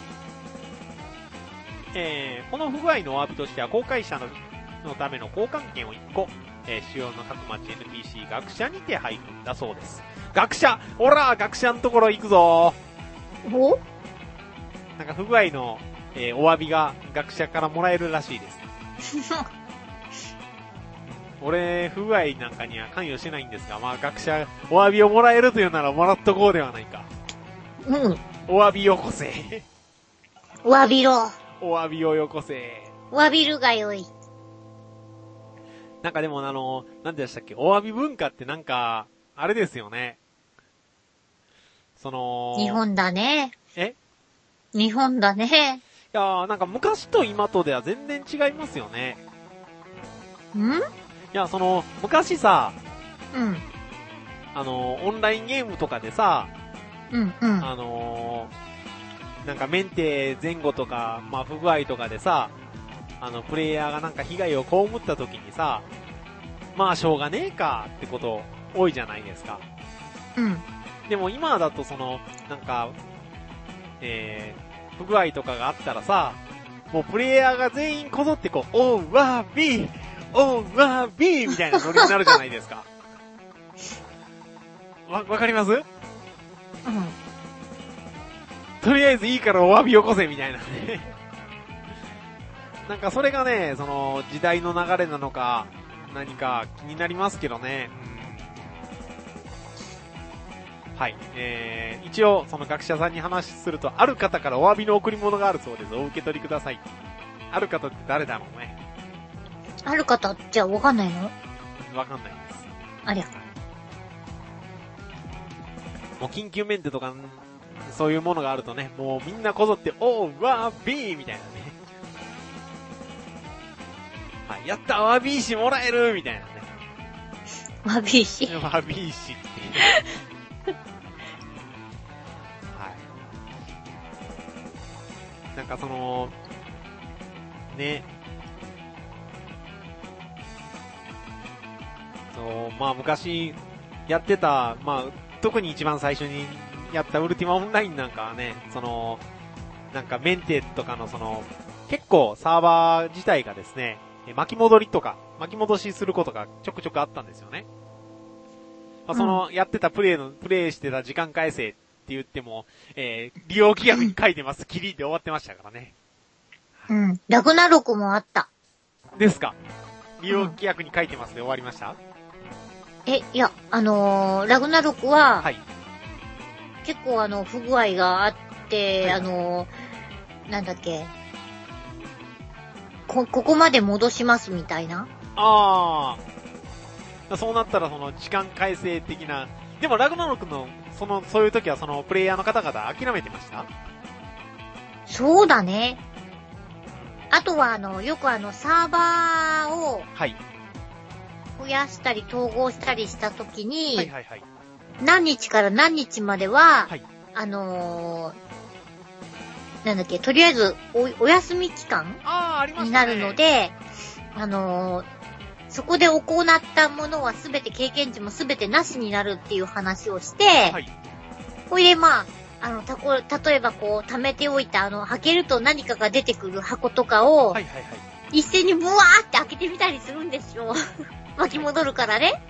S1: この不具合のお詫びとしては公開者のための交換券を1個、主要の各町 NPC 学者にて配布だそうです。学者、ほら学者のところ行くぞ。
S2: お？
S1: なんか不具合の、お詫びが学者からもらえるらしいです。俺、不具合なんかには関与してないんですが、学者、お詫びをもらえるというならもらっとこうではないか。
S2: うん。
S1: お詫びよこせ。
S2: お詫びろ。
S1: お詫びをよこせ。
S2: お詫びるがよい。
S1: なんかでも何でしたっけ、お詫び文化ってなんか、あれですよね。
S2: 日本だね。日本だね。
S1: いやー、なんか昔と今とでは全然違いますよね。
S2: ん？
S1: いや、昔さ、
S2: うん。
S1: オンラインゲームとかでさ、
S2: うんうん。
S1: なんかメンテ前後とか、不具合とかでさ、プレイヤーがなんか被害を被った時にさ、しょうがねえかってこと多いじゃないですか。
S2: うん。
S1: でも今だとなんか、 不具合とかがあったらさ、もうプレイヤーが全員こぞってこう、オーバービーオーバービーみたいなノリになるじゃないですか。わかります？とりあえずいいからお詫びよこせみたいなね。なんかそれがね、その時代の流れなのか、何か気になりますけどね。はい。一応、その学者さんに話すると、ある方からお詫びの贈り物があるそうです。お受け取りください。ある方って誰だろうね。
S2: ある方じゃわかんないの？
S1: わかんないです。
S2: ありゃ。
S1: もう緊急メンテとか、そういうものがあるとね、もうみんなこぞって、オーバービーみたいなね。はい。やったわび石もらえるみたいなね。
S2: わび石
S1: わび石って。なんかその、ね。そう、まあ昔やってた、まあ特に一番最初にやったウルティマオンラインなんかはね、その、なんかメンテとかのその、結構サーバー自体がですね、巻き戻りとか、巻き戻しすることがちょくちょくあったんですよね。まあ、その、やってたプレイしてた時間改正って言っても、利用規約に書いてます。キリで終わってましたからね。
S2: うん。ラグナロクもあった。
S1: ですか。利用規約に書いてますで終わりました？
S2: いや、ラグナロクは、
S1: はい。
S2: 結構不具合があって、
S1: はい、
S2: なんだっけ。ここまで戻しますみたいな。
S1: ああ。そうなったらその時間改正的な、でもラグナロクのそういう時はそのプレイヤーの方々諦めてました？
S2: そうだね。あとはよくサーバーを増やしたり統合したりした時に、はいはいはい、何日から何日までは、はい、なんだっけ、とりあえずお休み期間になるので、そこで行ったものはすべて経験値もすべてなしになるっていう話をして、はい、これでまあ、例えばこう、貯めておいた開けると何かが出てくる箱とかを、はいはいはい、一斉にブワーって開けてみたりするんですよ。巻き戻るからね。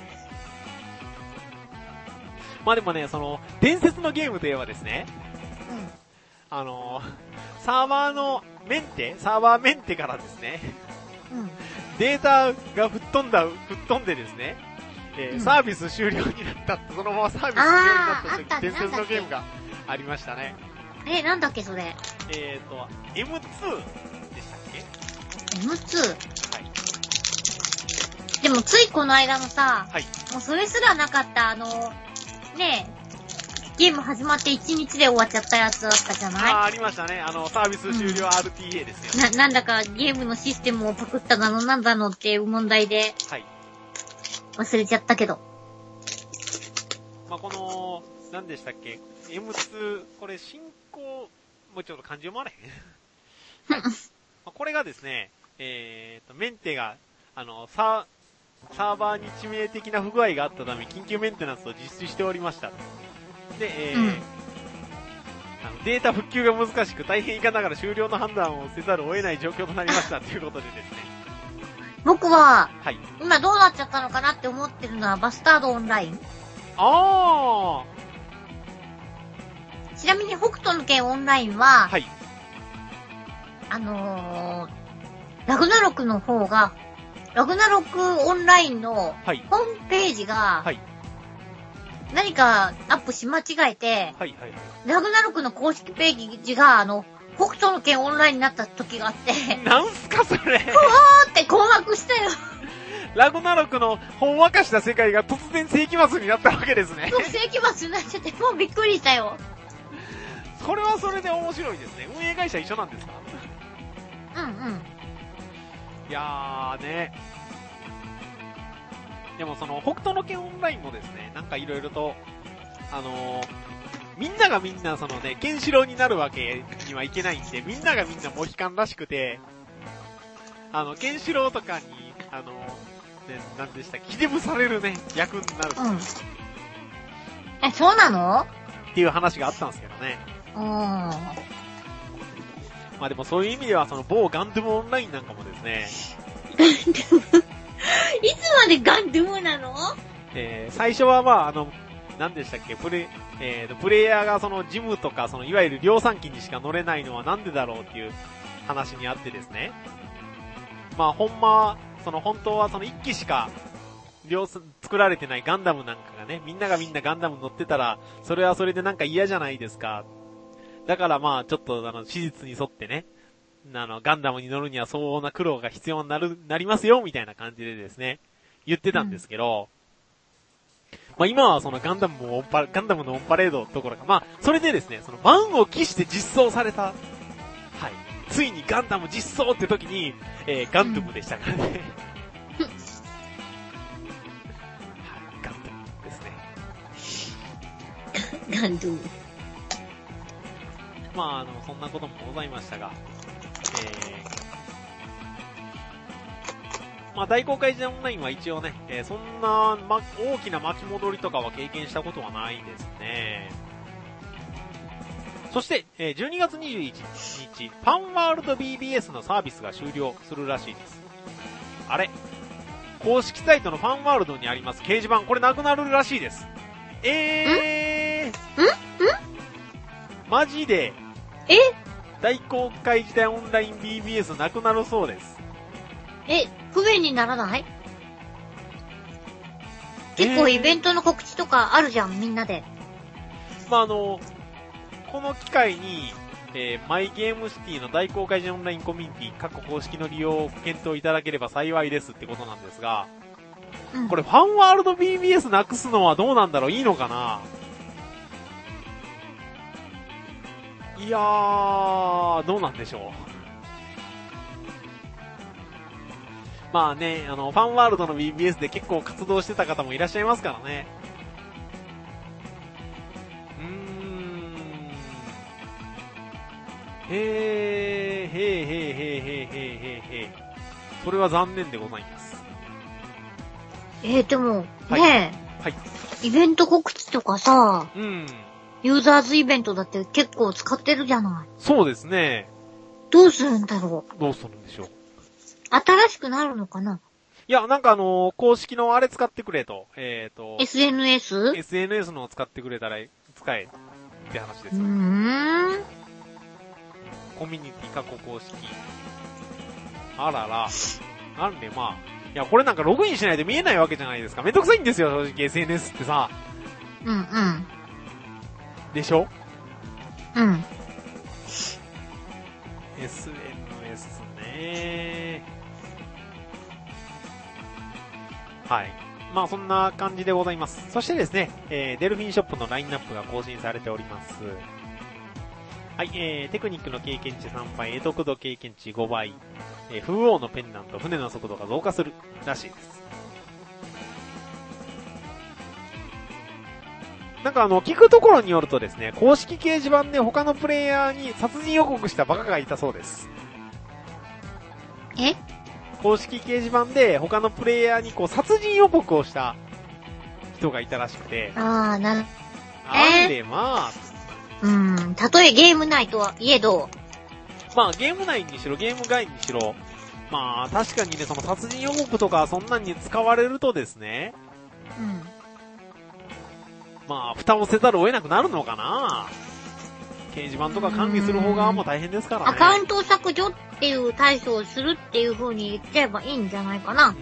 S1: まあでもね、その、伝説のゲームといえばですね、サーバーメンテからですね、データが吹っ飛んでですね、サービス終了になったって、そのままサービス終了になったという伝説のゲームがありましたね。
S2: なんだっけそれ。
S1: M2 でしたっけ？
S2: M2？ はい。でもついこの間のさ、はい、もうそれすらなかったねえ、ゲーム始まって1日で終わっちゃったやつだったじゃない？
S1: ありましたね。サービス終了 RTA ですよ、
S2: なんだかゲームのシステムをパクっただのなんだのっていう問題で、はい。忘れちゃったけど。
S1: まあ、この、何でしたっけ？ M2、これ進行、もうちょっと漢字読まれへん。はい。これがですね、メンテが、サーバーに致命的な不具合があったため、緊急メンテナンスを実施しておりました。で、データ復旧が難しく大変いかながら終了の判断をせざるを得ない状況となりましたということでですね。
S2: 僕は、はい、今どうなっちゃったのかなって思ってるのはバスタードオンライン。
S1: あ
S2: ー。ちなみに北斗の拳オンラインは、はい、ラグナロクの方が、ラグナロクオンラインのホームページが、はい、何かアップし間違えて、はいはいはい、ラグナロクの公式ページが、北斗の拳オンラインになった時があって。
S1: なんすかそれ。
S2: ふわーって困惑したよ。
S1: ラグナロクのほんわかした世界が突然世紀末になったわけですね。
S2: そう、世紀末になっちゃって、もうびっくりしたよ。
S1: それはそれで面白いですね。運営会社一緒なんですか？
S2: うんうん。
S1: いやーね。でもその、北斗の拳オンラインもですね、なんかいろいろと、みんながみんなそのね、ケンシロウになるわけにはいけないんで、みんながみんなモヒカンらしくて、ケンシロウとかに、ね、なんでしたっけ、ひでぶされるね、役になる。
S2: うん。そうなの？
S1: っていう話があったんですけどね。 まあでもそういう意味では、その某ガンダムオンラインなんかもですね。
S2: ガンダムいつまでガンダムなの？
S1: 最初はまあ何でしたっけ、プレイヤーがそのジムとか、そのいわゆる量産機にしか乗れないのはなんでだろうっていう話にあってですね。まあ本当はその1機しか作られてないガンダムなんかがね、みんながガンダム乗ってたら、それはそれでなんか嫌じゃないですか。だからまあちょっと史実に沿ってね、ガンダムに乗るには相応な苦労が必要になりますよ、みたいな感じでですね、言ってたんですけど、まあ今はそのガンダムのオンパレードどころか、まあそれでですね、その満を期して実装された、はい、ついにガンダム実装って時に、ガンダムでしたからね。はい、ガンダムですね。
S2: ガンダム。
S1: まあそんなこともございましたが、まあ大公開時代オンラインは一応ね、そんな、大きな巻き戻りとかは経験したことはないですね。そして、12月21日、ファンワールド BBS のサービスが終了するらしいです。あれ？公式サイトのファンワールドにあります掲示板、これなくなるらしいです。マジで？大公開時代オンライン BBS なくなるそうです。
S2: 不便にならない？結構イベントの告知とかあるじゃん、みんなで。
S1: まあこの機会に、マイゲームシティの大公開時オンラインコミュニティ各公式の利用を検討いただければ幸いですってことなんですが、これファンワールド BBS なくすのはどうなんだろう？いいのかな？いやー、どうなんでしょう。まあね、ファンワールドの BBS で結構活動してた方もいらっしゃいますからね。それは残念でございます。
S2: でも、ねえ、はい。イベント告知とかさ、ユーザーズイベントだって結構使ってるじゃない。
S1: そうですね。
S2: どうするんだろう。
S1: どうするんでしょう。
S2: 新しくなるのかな？
S1: いや、なんか公式のあれ使ってくれと。
S2: SNS
S1: のを使ってくれたら使えって話です。コミュニティ過去公式。あらら。なんでまあ。いや、これなんかログインしないと見えないわけじゃないですか。めんどくさいんですよ、正直 SNS ってさ。でしょ？SNS ね。はい。まあそんな感じでございます。そしてですね、デルフィンショップのラインナップが更新されております。はい、テクニックの経験値3倍、得度経験値5倍、風王のペンダント、船の速度が増加するらしいです。なんか聞くところによるとですね、公式掲示板で他のプレイヤーに殺人予告したバカがいたそうです。公式掲示板で他のプレイヤーに殺人予告をした人がいたらしくて。
S2: なん
S1: でまあ。
S2: たとえゲーム内とはいえど。
S1: まあゲーム内にしろ、ゲーム外にしろ。まあ確かにね、その殺人予告とかそんなに使われるとですね。まあ蓋をせざるを得なくなるのかな。掲示板とか管理する方側も大変ですからね。
S2: アカウントを削除っていう対処をするっていう風に言っちゃえばいいんじゃないかな。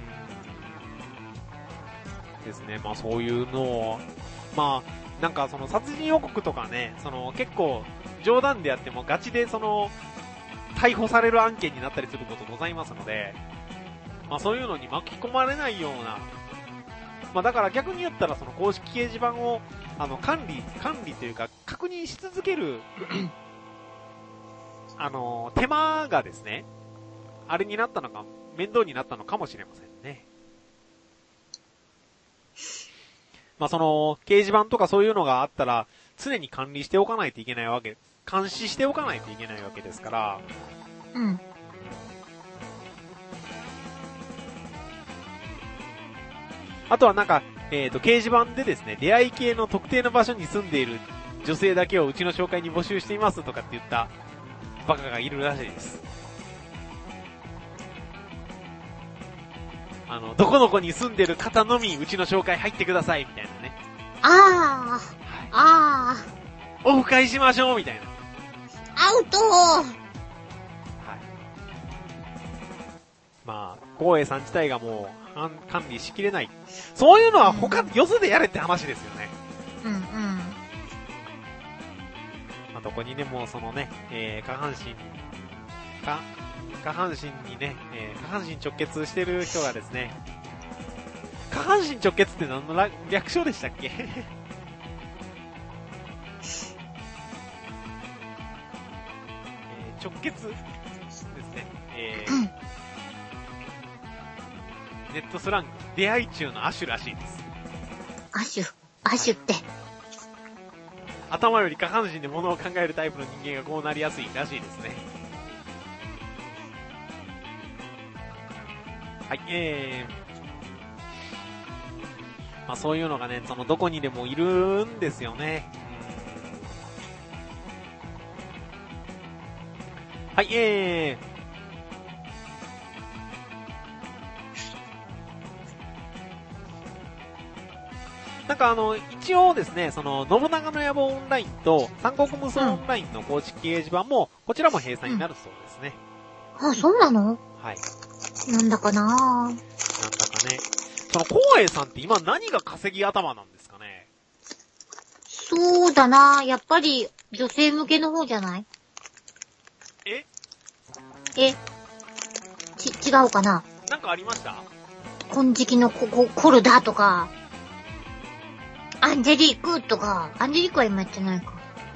S1: ですね。まあそういうのを、まあなんかその殺人予告とかね、結構冗談でやってもガチで逮捕される案件になったりすることございますので、まあそういうのに巻き込まれないような、まあだから逆に言ったらその公式掲示板を管理というか確認し続ける手間がですね、あれになったのか、面倒になったのかもしれませんね。まあ掲示板とかそういうのがあったら常に管理しておかないといけないわけ、監視しておかないといけないわけですから。あとはなんか、掲示板でですね、出会い系の特定の場所に住んでいる女性だけをうちの紹介に募集していますとかって言ったバカがいるらしいです。どこどこに住んでる方のみうちの紹介入ってくださいみたいなね。オフ会しましょうみたいな。
S2: アウトー。
S1: はい。まあ、光栄さん自体がもう管理しきれない。そういうのはよそでやれって話ですよね。
S2: うんうん。
S1: まあ、どこにでもそのね、下半身にね、下半身直結してる人がですね、下半身直結って何の略称でしたっけ直結ですね。ネットスラング、出会い中の亜種らしいです。
S2: 亜種って。
S1: 頭より下半身で物を考えるタイプの人間がこうなりやすいらしいですね。はい、まあそういうのがね、どこにでもいるんですよね。はい、なんか一応ですね、信長の野望オンラインと三国無双オンラインの公式掲示板も、こちらも閉鎖になるそうですね。
S2: あ、そうなの？
S1: はい。
S2: なんだかなぁ。
S1: ね。光栄さんって今何が稼ぎ頭なんですかね？
S2: そうだなぁ。やっぱり女性向けの方じゃない？違うかな？
S1: なんかありました？
S2: 金色のコルダとか、アンジェリークとか、アンジェリークは今やってないか。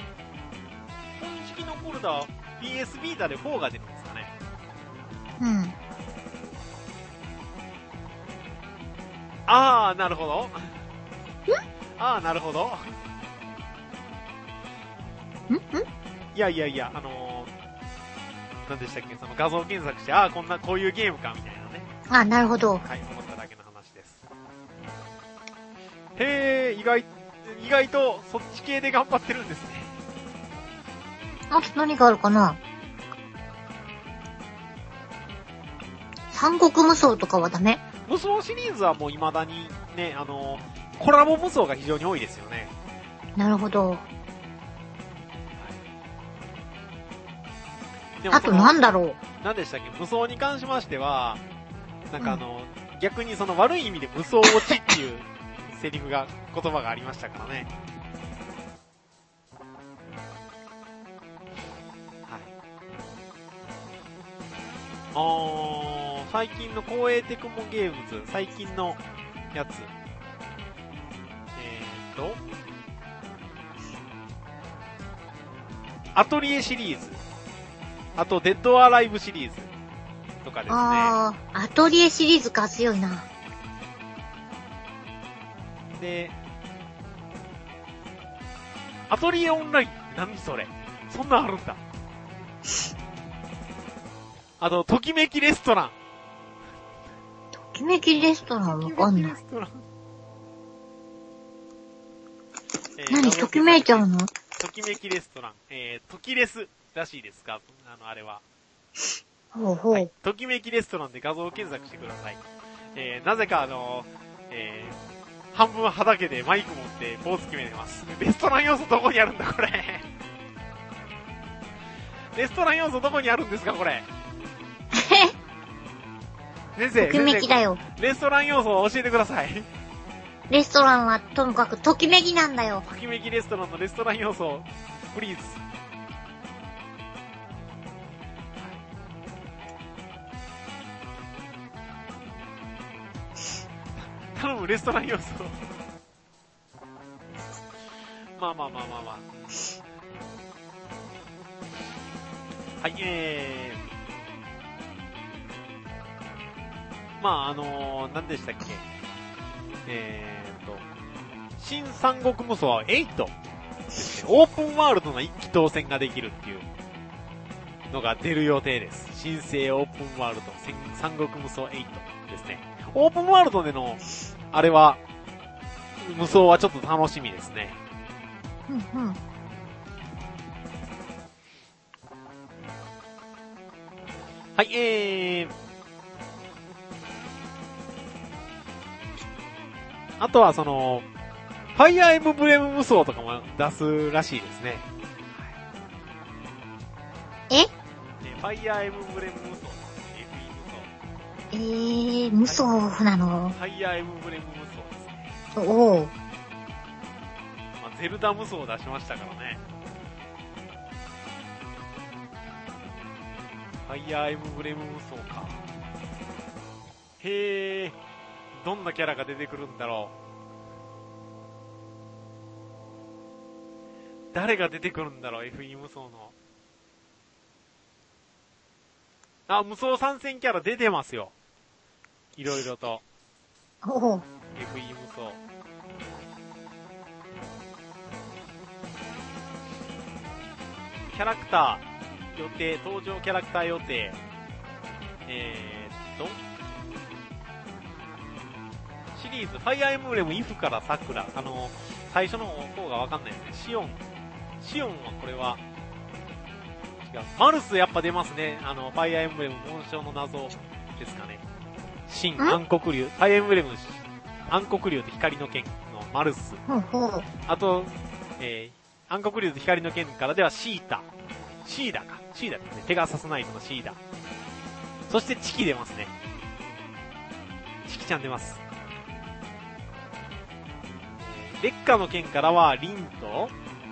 S1: 金色のコルダ、PS ビータで4が出るんですかね？
S2: うん。
S1: あー、なるほど。あー、なるほど。いや、何でしたっけ、画像検索して、こういうゲームか、みたいなね。
S2: あ、なるほど。
S1: はい、思っただけの話です。へー、意外と、そっち系で頑張ってるんですね。
S2: あと何があるかな？三国無双とかはダメ？
S1: 無双シリーズはもう未だにね、コラボ無双が非常に多いですよね。
S2: なるほど。
S1: で
S2: あとなんだろう。
S1: 何でしたっけ、無双に関しましては、なんか逆に悪い意味で無双落ちっていうセリフが、言葉がありましたからね。はい。最近の光栄テクモゲームズ、最近のやつ。アトリエシリーズ。あと、デッドアライブシリーズとかですね。
S2: アトリエシリーズか、強いな。
S1: で、アトリエオンラインって何それ？そんなんあるんだ。あと、ときめきレストラン。
S2: ときめきレストランわかんない。何、ときめいちゃうの？
S1: ときめきレストラン。ときレスらしいですか？あれは。
S2: ほうほう。はい。
S1: ときめきレストランで画像検索してください。なぜか半分はだけでマイク持ってポーズ決めてます。レストラン要素どこにあるんだこれ。レストラン要素どこにあるんですかこれ。先生。
S2: ときめきだよ。
S1: レストラン要素を教えてください。
S2: レストランはともかくときめきなんだよ。
S1: ときめきレストランのレストラン要素、プリーズ。頼む、レストラン要素。まあ。はい、何でしたっけ？新三国無双は8ですね。オープンワールドの一気当選ができるっていうのが出る予定です。新生オープンワールド三国無双8ですね。オープンワールドでのあれは無双はちょっと楽しみですね。 はい、あとはファイアーエムブレム無双とかも出すらしいですね。
S2: え？
S1: ファイアーエムブレム無双。FE
S2: 無双なの？
S1: ファイアーエムブレム無双ですね。
S2: おお。
S1: ゼルダ無双を出しましたからね。ファイアーエムブレム無双か。へー。どんなキャラが出てくるんだろう。誰が出てくるんだろう、FE 無双の。あ、無双参戦キャラ出てますよ。いろいろと。
S2: おお。
S1: FE 無双。キャラクター予定、登場キャラクター予定。シリーズ、ファイアーエムブレム、イフからサクラ。最初の方がわかんないよね。シオンはこれは、違う。マルスやっぱ出ますね。ファイアーエムブレム、紋章の謎ですかね。新暗黒竜。ファイアーエムブレム、暗黒竜と光の剣のマルス。あと、暗黒竜と光の剣からではシーダですね。ペガサスナイトのシーダ。そしてチキ出ますね。チキちゃん出ます。烈火の剣からはリンと、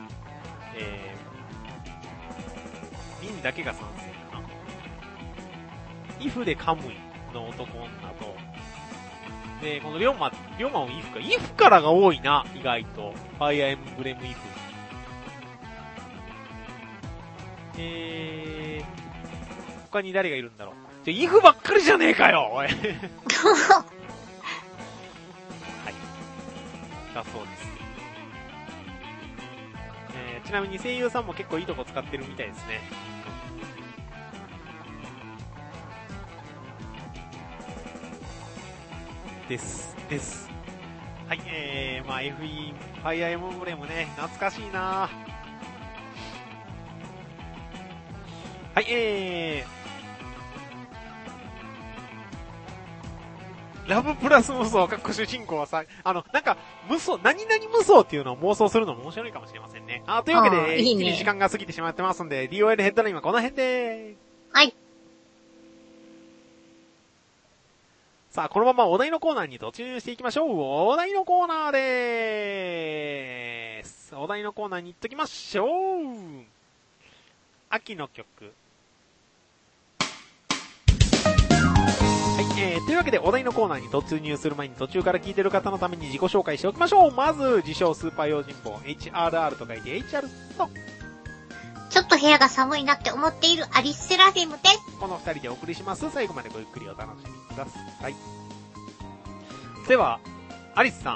S1: リンだけが参戦かな。イフでカムイの男女と、で、このリョマもイフからが多いな、意外と。ファイアーエムブレムイフ。他に誰がいるんだろう。イフばっかりじゃねえかよおいはい。だそうです。ちなみに声優さんも結構いいとこ使ってるみたいですね。です。はい、まあ FE、ファイアーエムブレムね、懐かしいなはい、ラブプラス無双、主人公はさ、なんか、何々無双っていうのを妄想するのも面白いかもしれませんね。というわけで、一気に時間が過ぎてしまってますんで、DOL ヘッドラインはこの辺で
S2: はい。
S1: さあ、このままお題のコーナーに突入していきましょう。お題のコーナーでーす。お題のコーナーに行っときましょう。秋の曲。はい、というわけでお題のコーナーに突入する前に途中から聞いてる方のために自己紹介しておきましょう。まず、自称スーパー用心棒、HRR と書いて HR と、
S2: ちょっと部屋が寒いなって思っているアリスセラフィムです。
S1: この二人でお送りします。最後までごゆっくりお楽しみください。では、アリスさん。
S2: はい。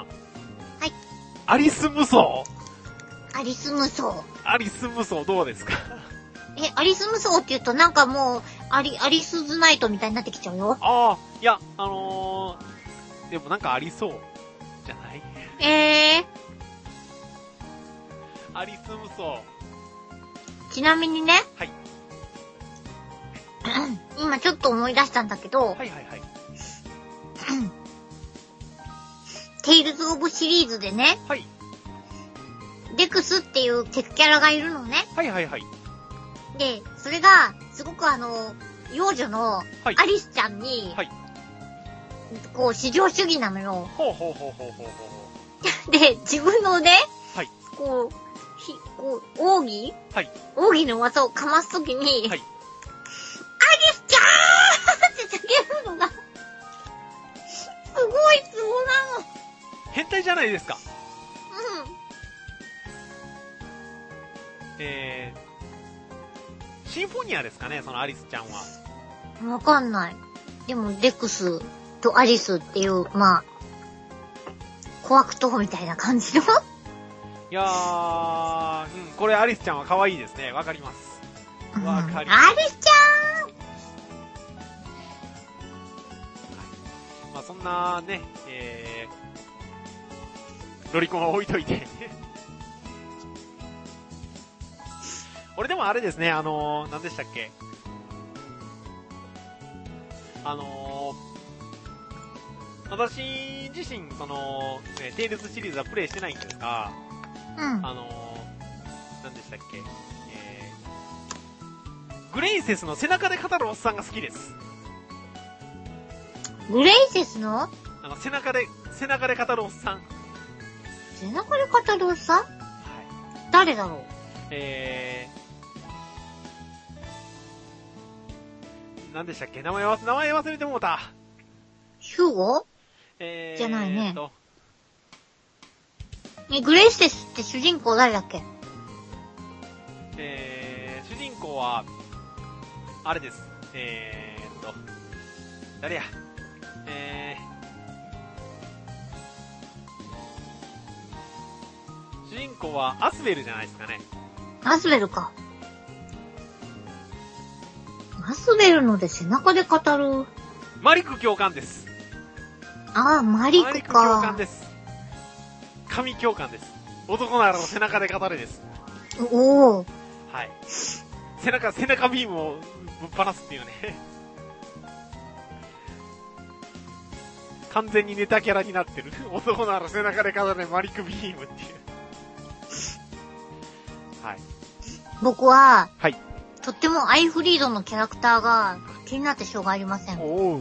S1: アリス無双どうですか？
S2: アリス無双って言うとなんかもう、アリスズナイトみたいになってきちゃうよ。
S1: ああ、いや、でもなんかありそう。じゃない？アリス無双。
S2: ちなみにね。
S1: はい。
S2: 今ちょっと思い出したんだけど。
S1: はい。
S2: テイルズ・オブシリーズでね。
S1: はい。
S2: デクスっていう敵キャラがいるのね。
S1: はい。
S2: で、それが、すごく幼女のアリスちゃんに、
S1: はい。
S2: こう、至上主義なのよ。
S1: ほう。
S2: で、自分のね、
S1: はい。
S2: こう、奥義？
S1: はい。
S2: 奥義の技をかますときに、はい。アリスちゃーって叫ぶのが、すごいツボなの。
S1: 変態じゃないですか。シンフォニアですかね、そのアリスちゃんは。
S2: わかんない。でも、デクスとアリスっていう、まあ、コアクトみたいな感じの
S1: いやー、これアリスちゃんは可愛いですね。わかります。
S2: アリスちゃん
S1: まあそんなね、ロリコンは置いといて。俺でもあれですね、何でしたっけ？ 私自身、テイルズシリーズはプレイしてないんですが、何でしたっけ、グレイセスの背中で語るおっさんが好きです。
S2: グレイセスの
S1: 背中で語るおっさん。
S2: 背中で語るおっさん？はい。誰だろう？
S1: 何でしたっけ、名前忘れてもうた。
S2: ヒューゴ？じゃないね。グレイセスって主人公誰だっけ？
S1: 主人公は、あれです。誰や？主人公はアスベルじゃないですかね。
S2: アスベルか。アスベルので背中で語る。
S1: マリク教官です。
S2: ああ、マリクか。
S1: マリク教官です。神教官です。男ならの背中で語れです。
S2: おー。
S1: はい。背中ビームをぶっ放すっていうね。完全にネタキャラになってる。男なら背中で語れマリクビームっていう。はい。
S2: 僕は、
S1: はい。
S2: とってもアイフリードのキャラクターが気になってしょうがありません。
S1: おー。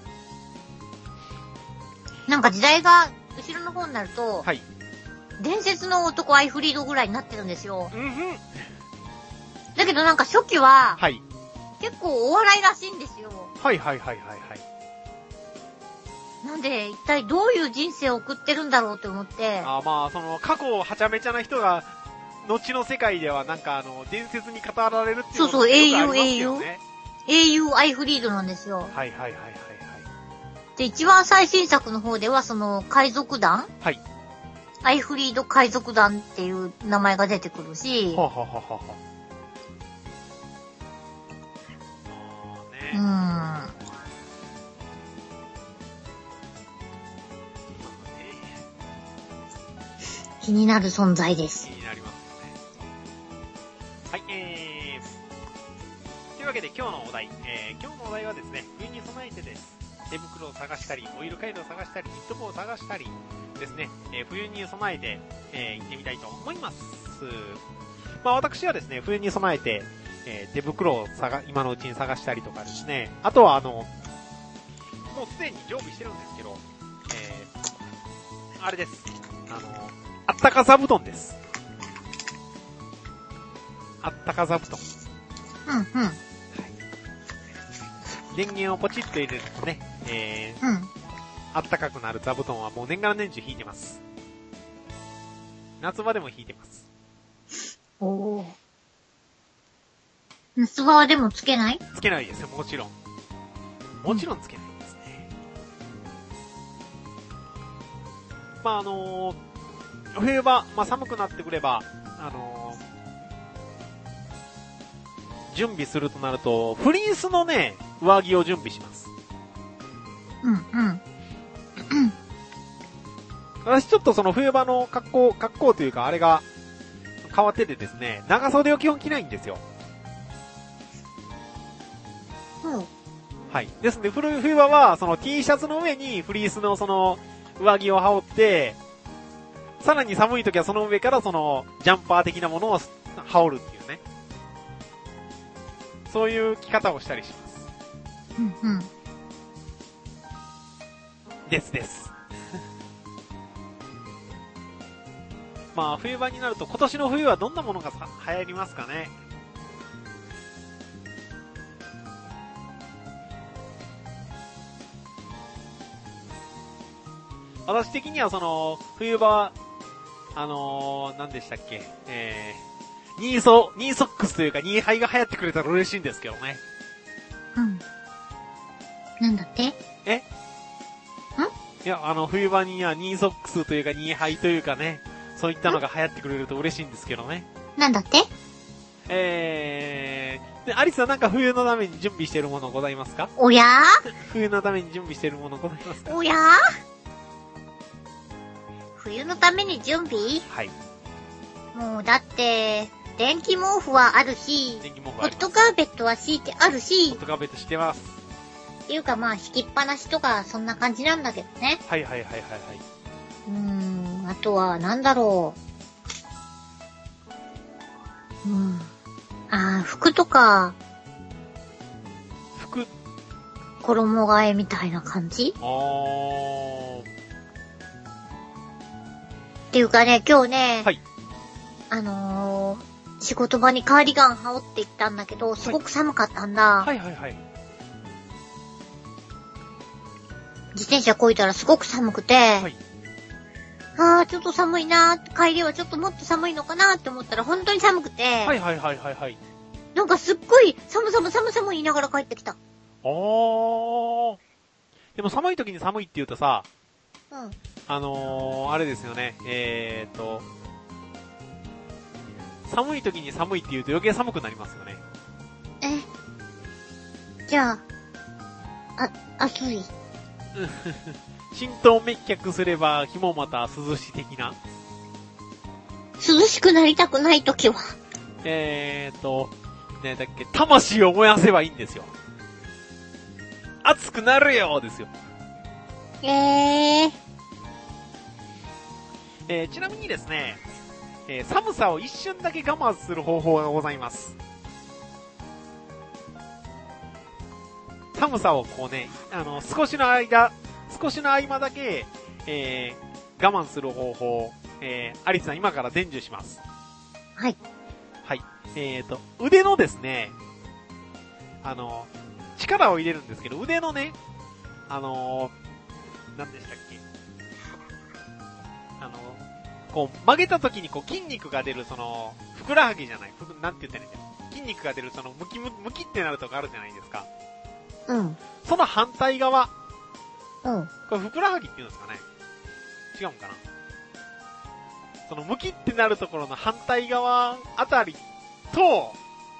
S2: なんか時代が後ろの方になると、
S1: はい。
S2: 伝説の男アイフリードぐらいになってるんですよ。
S1: うんふん。
S2: だけどなんか初期は、
S1: はい。
S2: 結構お笑いらしいんですよ。
S1: はい。 なん
S2: で、一体どういう人生を送ってるんだろうと思って。
S1: まあ、過去はちゃめちゃな人が、後の世界ではなんか伝説に語られるっていうのが、ね、
S2: 英雄アイフリードなんですよ。
S1: はい。
S2: で、一番最新作の方では海賊団？
S1: はい。
S2: アイフリード海賊団っていう名前が出てくるし。気になる存在です。
S1: 気になりますね。はい、というわけで今日のお題はですね、冬に備えてです。手袋を探したり、オイルカイロを探したり、ニット帽を探したりですね、冬に備えて、行ってみたいと思います。まあ私はですね、冬に備えて、手袋を今のうちに探したりとかですね、あとはもうすでに常備してるんですけど、あれです。あったか座布団です。あったか座布団。
S2: はい。
S1: 電源をポチッと入れるとね、あったかくなる座布団はもう年がら年中引いてます。夏場でも引いてます。
S2: おー。夏場はでもつけない？
S1: つけないですよ、もちろん。もちろんつけないですね。まあ冬場、寒くなってくれば、準備するとなると、フリースのね、上着を準備します。私ちょっとその冬場の格好というか、あれが変わっててですね、長袖を基本着ないんですよ。はい。ですので、冬場は、その T シャツの上にフリースのその上着を羽織って、さらに寒い時はその上からそのジャンパー的なものを羽織るっていうね。そういう着方をしたりします。です。まあ冬場になると今年の冬はどんなものが流行りますかね。私的にはその冬場何でしたっけ、ニーソックスというかニーハイが流行ってくれたら嬉しいんですけどね。
S2: なんだって？
S1: いや、冬場にはニーソックスというかニーハイというかね、そういったのが流行ってくれると嬉しいんですけどね。
S2: なんだって？
S1: で、アリスはなんか冬のために準備しているものございますか？
S2: おや
S1: 冬のために準備しているものございますか？
S2: おや冬のために準備？
S1: はい。
S2: もうだって、電気毛布はあるし、ホットカーペットは敷いてあるし、
S1: ホットカーペットしてます。
S2: っていうかまあ、引きっぱなしとか、そんな感じなんだけどね。
S1: はいはいはいはいはい。
S2: あとは、なんだろう。服とか、
S1: 服
S2: 衣替えみたいな感じっていうかね、今日ね、
S1: はい。
S2: 仕事場にカーディガン羽織って行ったんだけど、すごく寒かったんだ。
S1: はいはいはい。
S2: 自転車漕いだらすごく寒くて、はい、ちょっと寒いなーって、帰りはちょっともっと寒いのかなーって思ったら本当に寒くて、
S1: はいはいはいはいはい。
S2: なんかすっごい寒言いながら帰ってきた。
S1: でも寒い時に寒いって言うとさ、あれですよね、寒い時に寒いって言うと余計寒くなりますよね。
S2: じゃあ、暑い。
S1: 浸透滅却すれば日もまた涼し的な。
S2: 涼しくなりたくない時は。
S1: ねだっけ、魂を燃やせばいいんですよ。熱くなるよですよ。ちなみにですね、寒さを一瞬だけ我慢する方法がございます。寒さをこうね、少しの合間だけ、我慢する方法、アリスさん今から伝授します。
S2: はい。
S1: はい。腕のですね、力を入れるんですけど、腕のね、何でしたっけ、こう、曲げた時にこう筋肉が出る、その、ふくらはぎじゃない、なんて言ったらいいんだよ。筋肉が出る、その、ムキってなるとこあるじゃないですか。その反対側。これふくらはぎって言うんですかね。違うんかな。その、ムキってなるところの反対側あたりと、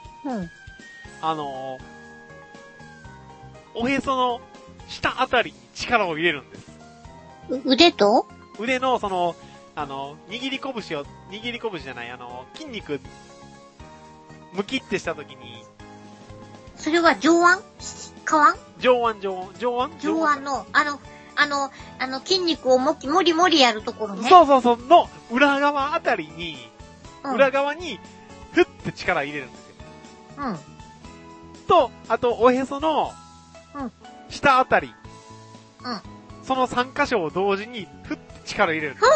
S1: おへその下あたりに力を入れるんです。
S2: 腕と？
S1: 腕のその、握り拳じゃない、筋肉、ムキってしたときに。
S2: それは上腕？下腕？
S1: 上腕の、
S2: 筋肉をもりもりやるところね。
S1: そう、の裏側あたりに、裏側に、ふって力入れるんですよ。と、あと、おへその、下あたり。その3箇所を同時に、ふって力入れるんです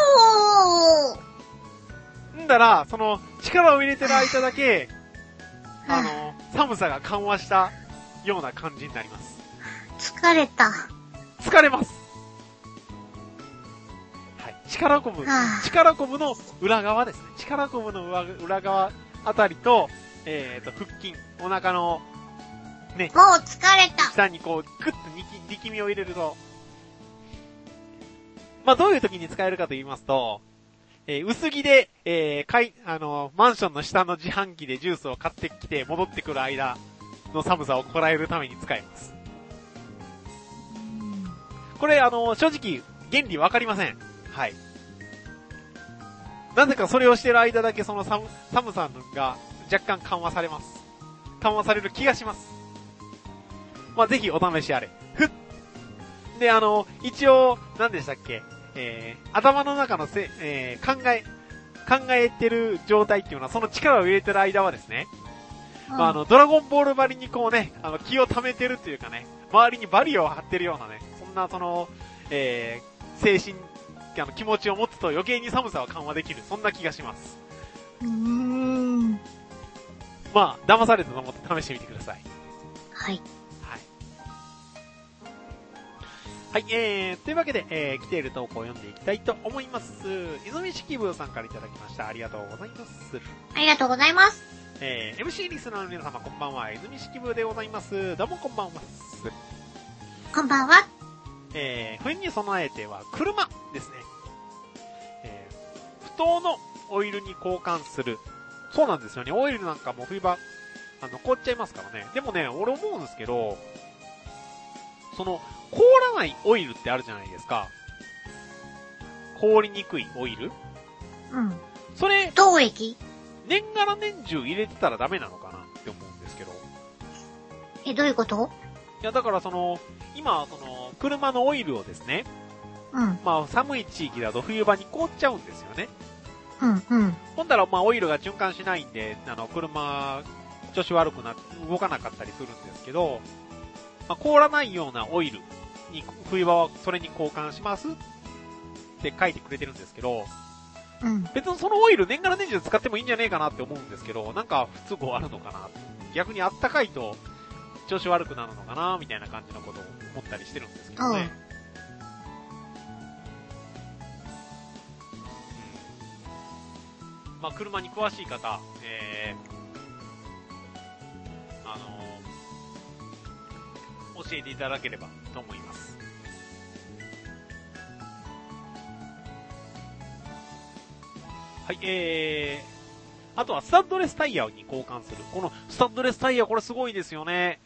S1: よ。んだら、その、力を入れてる間だけ、寒さが緩和したような感じになります。
S2: 疲れます。
S1: はい。力こぶの裏側ですね。力こぶの裏側あたりと、腹筋、お腹の、ね。
S2: もう疲れた。
S1: 下にこう、グッと力みを入れると、まあ、どういう時に使えるかと言いますと、薄着で、マンションの下の自販機でジュースを買ってきて戻ってくる間の寒さをこらえるために使えます。これ、正直、原理わかりません。はい。なぜかそれをしてる間だけその寒さが若干緩和されます。緩和される気がします。まあ、ぜひお試しあれ。で、一応、何でしたっけ、頭の中の考えてる状態っていうのは、その力を入れてる間はですね、まあ、ドラゴンボール張りにこうね、気を溜めてるっていうかね、周りにバリアを張ってるようなね、そんなその、精神、気持ちを持つと余計に寒さは緩和できる、そんな気がします。まあ、騙されたと思って試してみてください。
S2: はい。
S1: はい、というわけで、来ている投稿を読んでいきたいと思います。泉式部さんからいただきました。ありがとうございます。
S2: ありがとうございます。
S1: MC リスナーの皆様、こんばんは。泉式部でございます。どうもこんばんは。
S2: こんばんは。
S1: 冬に備えては車ですね。不当のオイルに交換する。そうなんですよね。オイルなんかも冬場、凍っちゃいますからね。でもね、俺思うんですけど、その、凍らないオイルってあるじゃないですか。凍りにくいオイル？それ、
S2: 凍液？
S1: 年がら年中入れてたらダメなのかなって思うんですけど。
S2: どういうこと？
S1: いや、だから今、車のオイルをですね、
S2: うん。
S1: まあ、寒い地域だと冬場に凍っちゃうんですよね。
S2: うんうん。
S1: ほんだら、まあ、オイルが循環しないんで、車、調子悪くなって動かなかったりするんですけど、まあ、凍らないようなオイルに、冬場はそれに交換しますって書いてくれてるんですけど、
S2: うん。
S1: 別にそのオイル年がら年中使ってもいいんじゃねえかなって思うんですけど、なんか不都合あるのかな。逆にあったかいと調子悪くなるのかなみたいな感じのことを思ったりしてるんですけどね。まあ、車に詳しい方、教えていただければと思います。はい、あとはスタッドレスタイヤに交換する。このスタッドレスタイヤ、これすごいですよね。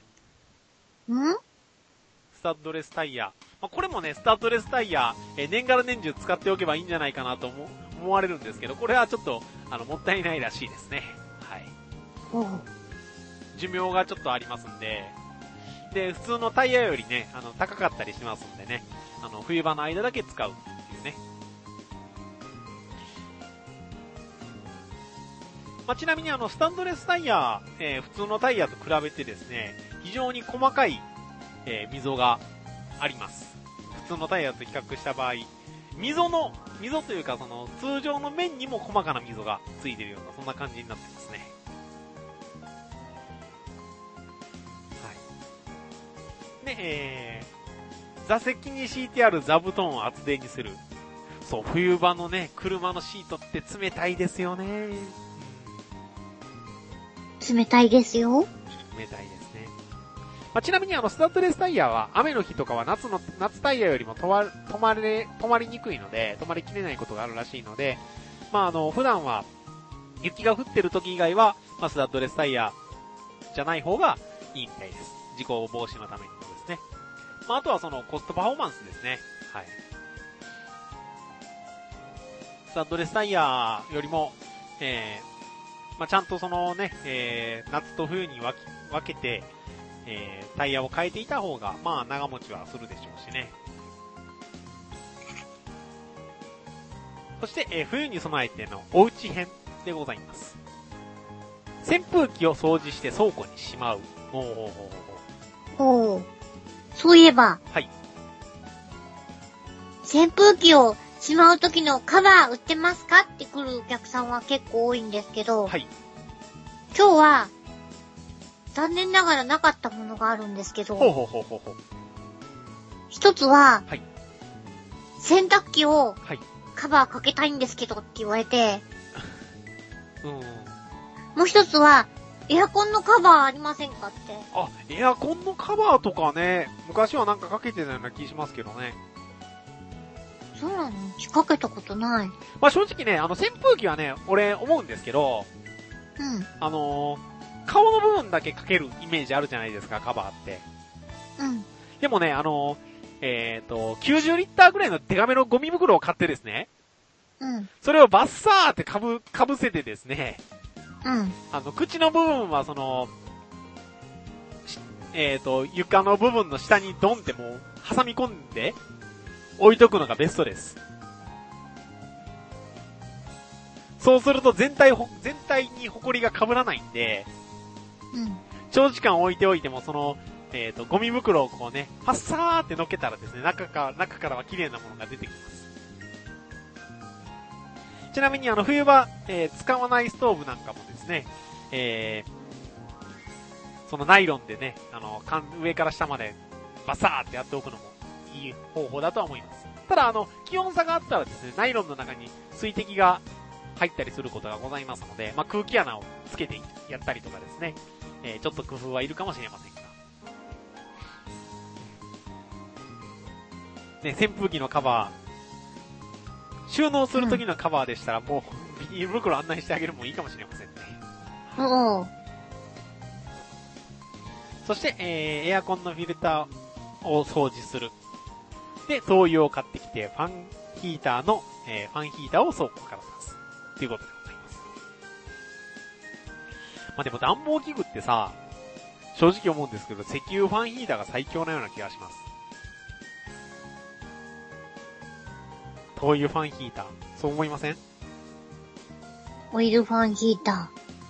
S1: スタッドレスタイヤ。まあ、これもね、スタッドレスタイヤ、年がら年中使っておけばいいんじゃないかなと思われるんですけど、これはちょっと、もったいないらしいですね。はい。寿命がちょっとありますんで、で、普通のタイヤよりね、高かったりしますんでね、冬場の間だけ使うっていうね。まあ、ちなみにスタッドレスタイヤ、普通のタイヤと比べてですね、非常に細かい、溝があります。普通のタイヤと比較した場合、溝というか通常の面にも細かな溝がついているような、そんな感じになってますね。はい。で、座席に敷いてある座布団を厚手にする。そう、冬場のね、車のシートって冷たいですよね。
S2: 冷たいですよ。
S1: 冷たいですね。まあ、ちなみにスタッドレスタイヤは雨の日とかは夏タイヤよりも止まりにくいので、止まりきれないことがあるらしいので、まあ普段は雪が降ってる時以外は、まあ、スタッドレスタイヤじゃない方がいいみたいです。事故防止のためにもですね。まあ、あとはコストパフォーマンスですね。はい。スタッドレスタイヤよりも、まあ、ちゃんと夏と冬に分けて、タイヤを変えていた方が、まあ、長持ちはするでしょうしね。そして、冬に備えてのおうち編でございます。扇風機を掃除して倉庫にしまう。
S2: そういえば。
S1: はい。
S2: 扇風機をしまう時のカバー売ってますかって来るお客さんは結構多いんですけど。
S1: はい。
S2: 今日は、残念ながらなかったものがあるんですけど。一つは、
S1: はい。
S2: 洗濯機を、
S1: はい。
S2: カバーかけたいんですけどって言われて。
S1: も
S2: う一つは、エアコンのカバーありませんかって。
S1: あ、エアコンのカバーとかね、昔はなんかかけてたような気しますけどね。
S2: そうなの？かけたことない。
S1: まあ、正直ね、扇風機はね、俺思うんですけど、顔の部分だけかけるイメージあるじゃないですか、カバーって。でもね、90リッターぐらいのデカめのゴミ袋を買ってですね。それをバッサーってかぶせてですね。口の部分は床の部分の下にドンってもう挟み込んで置いとくのがベストです。そうすると全体に埃が被らないんで、長時間置いておいてもゴミ袋をこうね、パッサーって乗っけたらですね、中からは綺麗なものが出てきます。ちなみに冬場、使わないストーブなんかもですね、ナイロンでね、上から下までバサーってやっておくのもいい方法だとは思います。ただ気温差があったらですね、ナイロンの中に水滴が入ったりすることがございますので、まあ、空気穴をつけてやったりとかですね、ちょっと工夫はいるかもしれませんが。ね、扇風機のカバー、収納する時のカバーでしたらもうビニール袋案内してあげるもいいかもしれませんね。そして、エアコンのフィルターを掃除する。で、灯油を買ってきて、ファンヒーターを倉庫から出す。ということでございます。まあ、でも暖房器具ってさ、 正直思うんですけど、石油ファンヒーターが最強なような気がします。灯油ファンヒーター。そう思いません？
S2: オイルファンヒーター。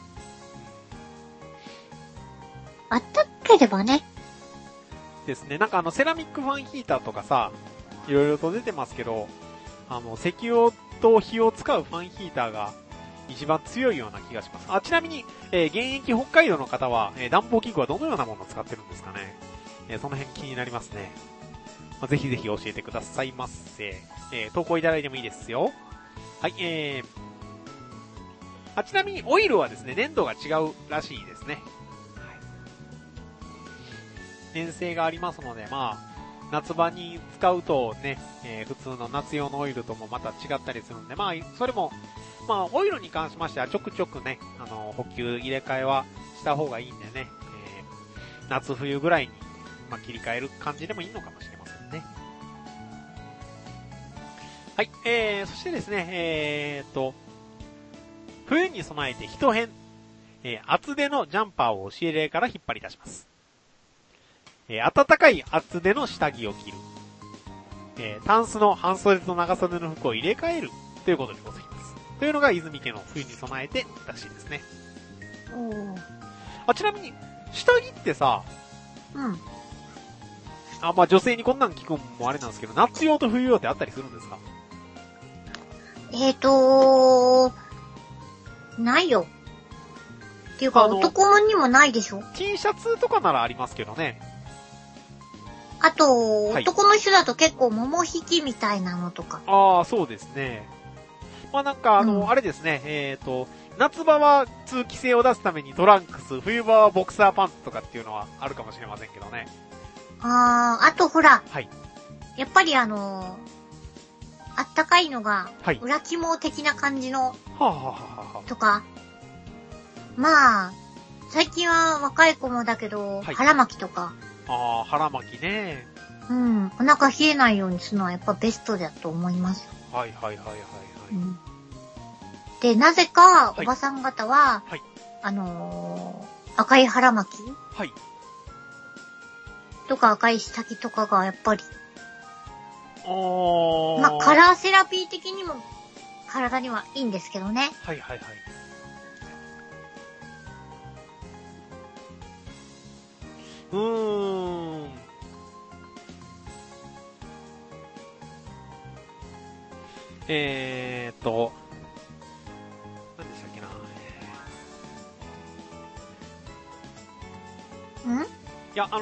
S2: あったければね。
S1: ですね。なんかセラミックファンヒーターとかさ、いろいろと出てますけど、石油と火を使うファンヒーターが一番強いような気がします。ちなみに、現役北海道の方は、暖房器具はどのようなものを使ってるんですかね。その辺気になりますね。ぜひぜひ教えてくださいませ。投稿いただいてもいいですよ。はい、ちなみにオイルはですね、粘度が違うらしいですね。粘性がありますので、夏場に使うとね、普通の夏用のオイルともまた違ったりするんで、それも、オイルに関しましてはちょくちょくね、補給入れ替えはした方がいいんでね、夏冬ぐらいに、切り替える感じでもいいのかもしれませんね。はい、そしてですね、冬に備えて一変、厚手のジャンパーを押し入れから引っ張り出します。暖かい厚手の下着を着る。タンスの半袖と長袖の服を入れ替えるということでございます。というのが泉家の冬に備えてらしいですね。ちなみに、下着ってさ、女性にこんなん聞くのもあれなんですけど、夏用と冬用ってあったりするんですか？
S2: ないよ。っていうか、男物にもないでしょ？
S1: T シャツとかならありますけどね。
S2: あと、男の人だと結構桃引きみたいなのとか。
S1: そうですね。あれですね、夏場は通気性を出すためにトランクス、冬場はボクサーパンツとかっていうのはあるかもしれませんけどね。
S2: あとほら。
S1: はい。
S2: やっぱりあったかいのが、裏肝的な感じの、とか。最近は若い子もだけど、腹巻きとか。
S1: 腹巻きね。
S2: お腹冷えないようにするのはやっぱベストだと思います。
S1: はい。
S2: で、なぜか、おばさん方は、赤い腹巻きとか赤い下着とかがやっぱり、カラーセラピー的にも体にはいいんですけどね。
S1: 何でしたっけな。いや、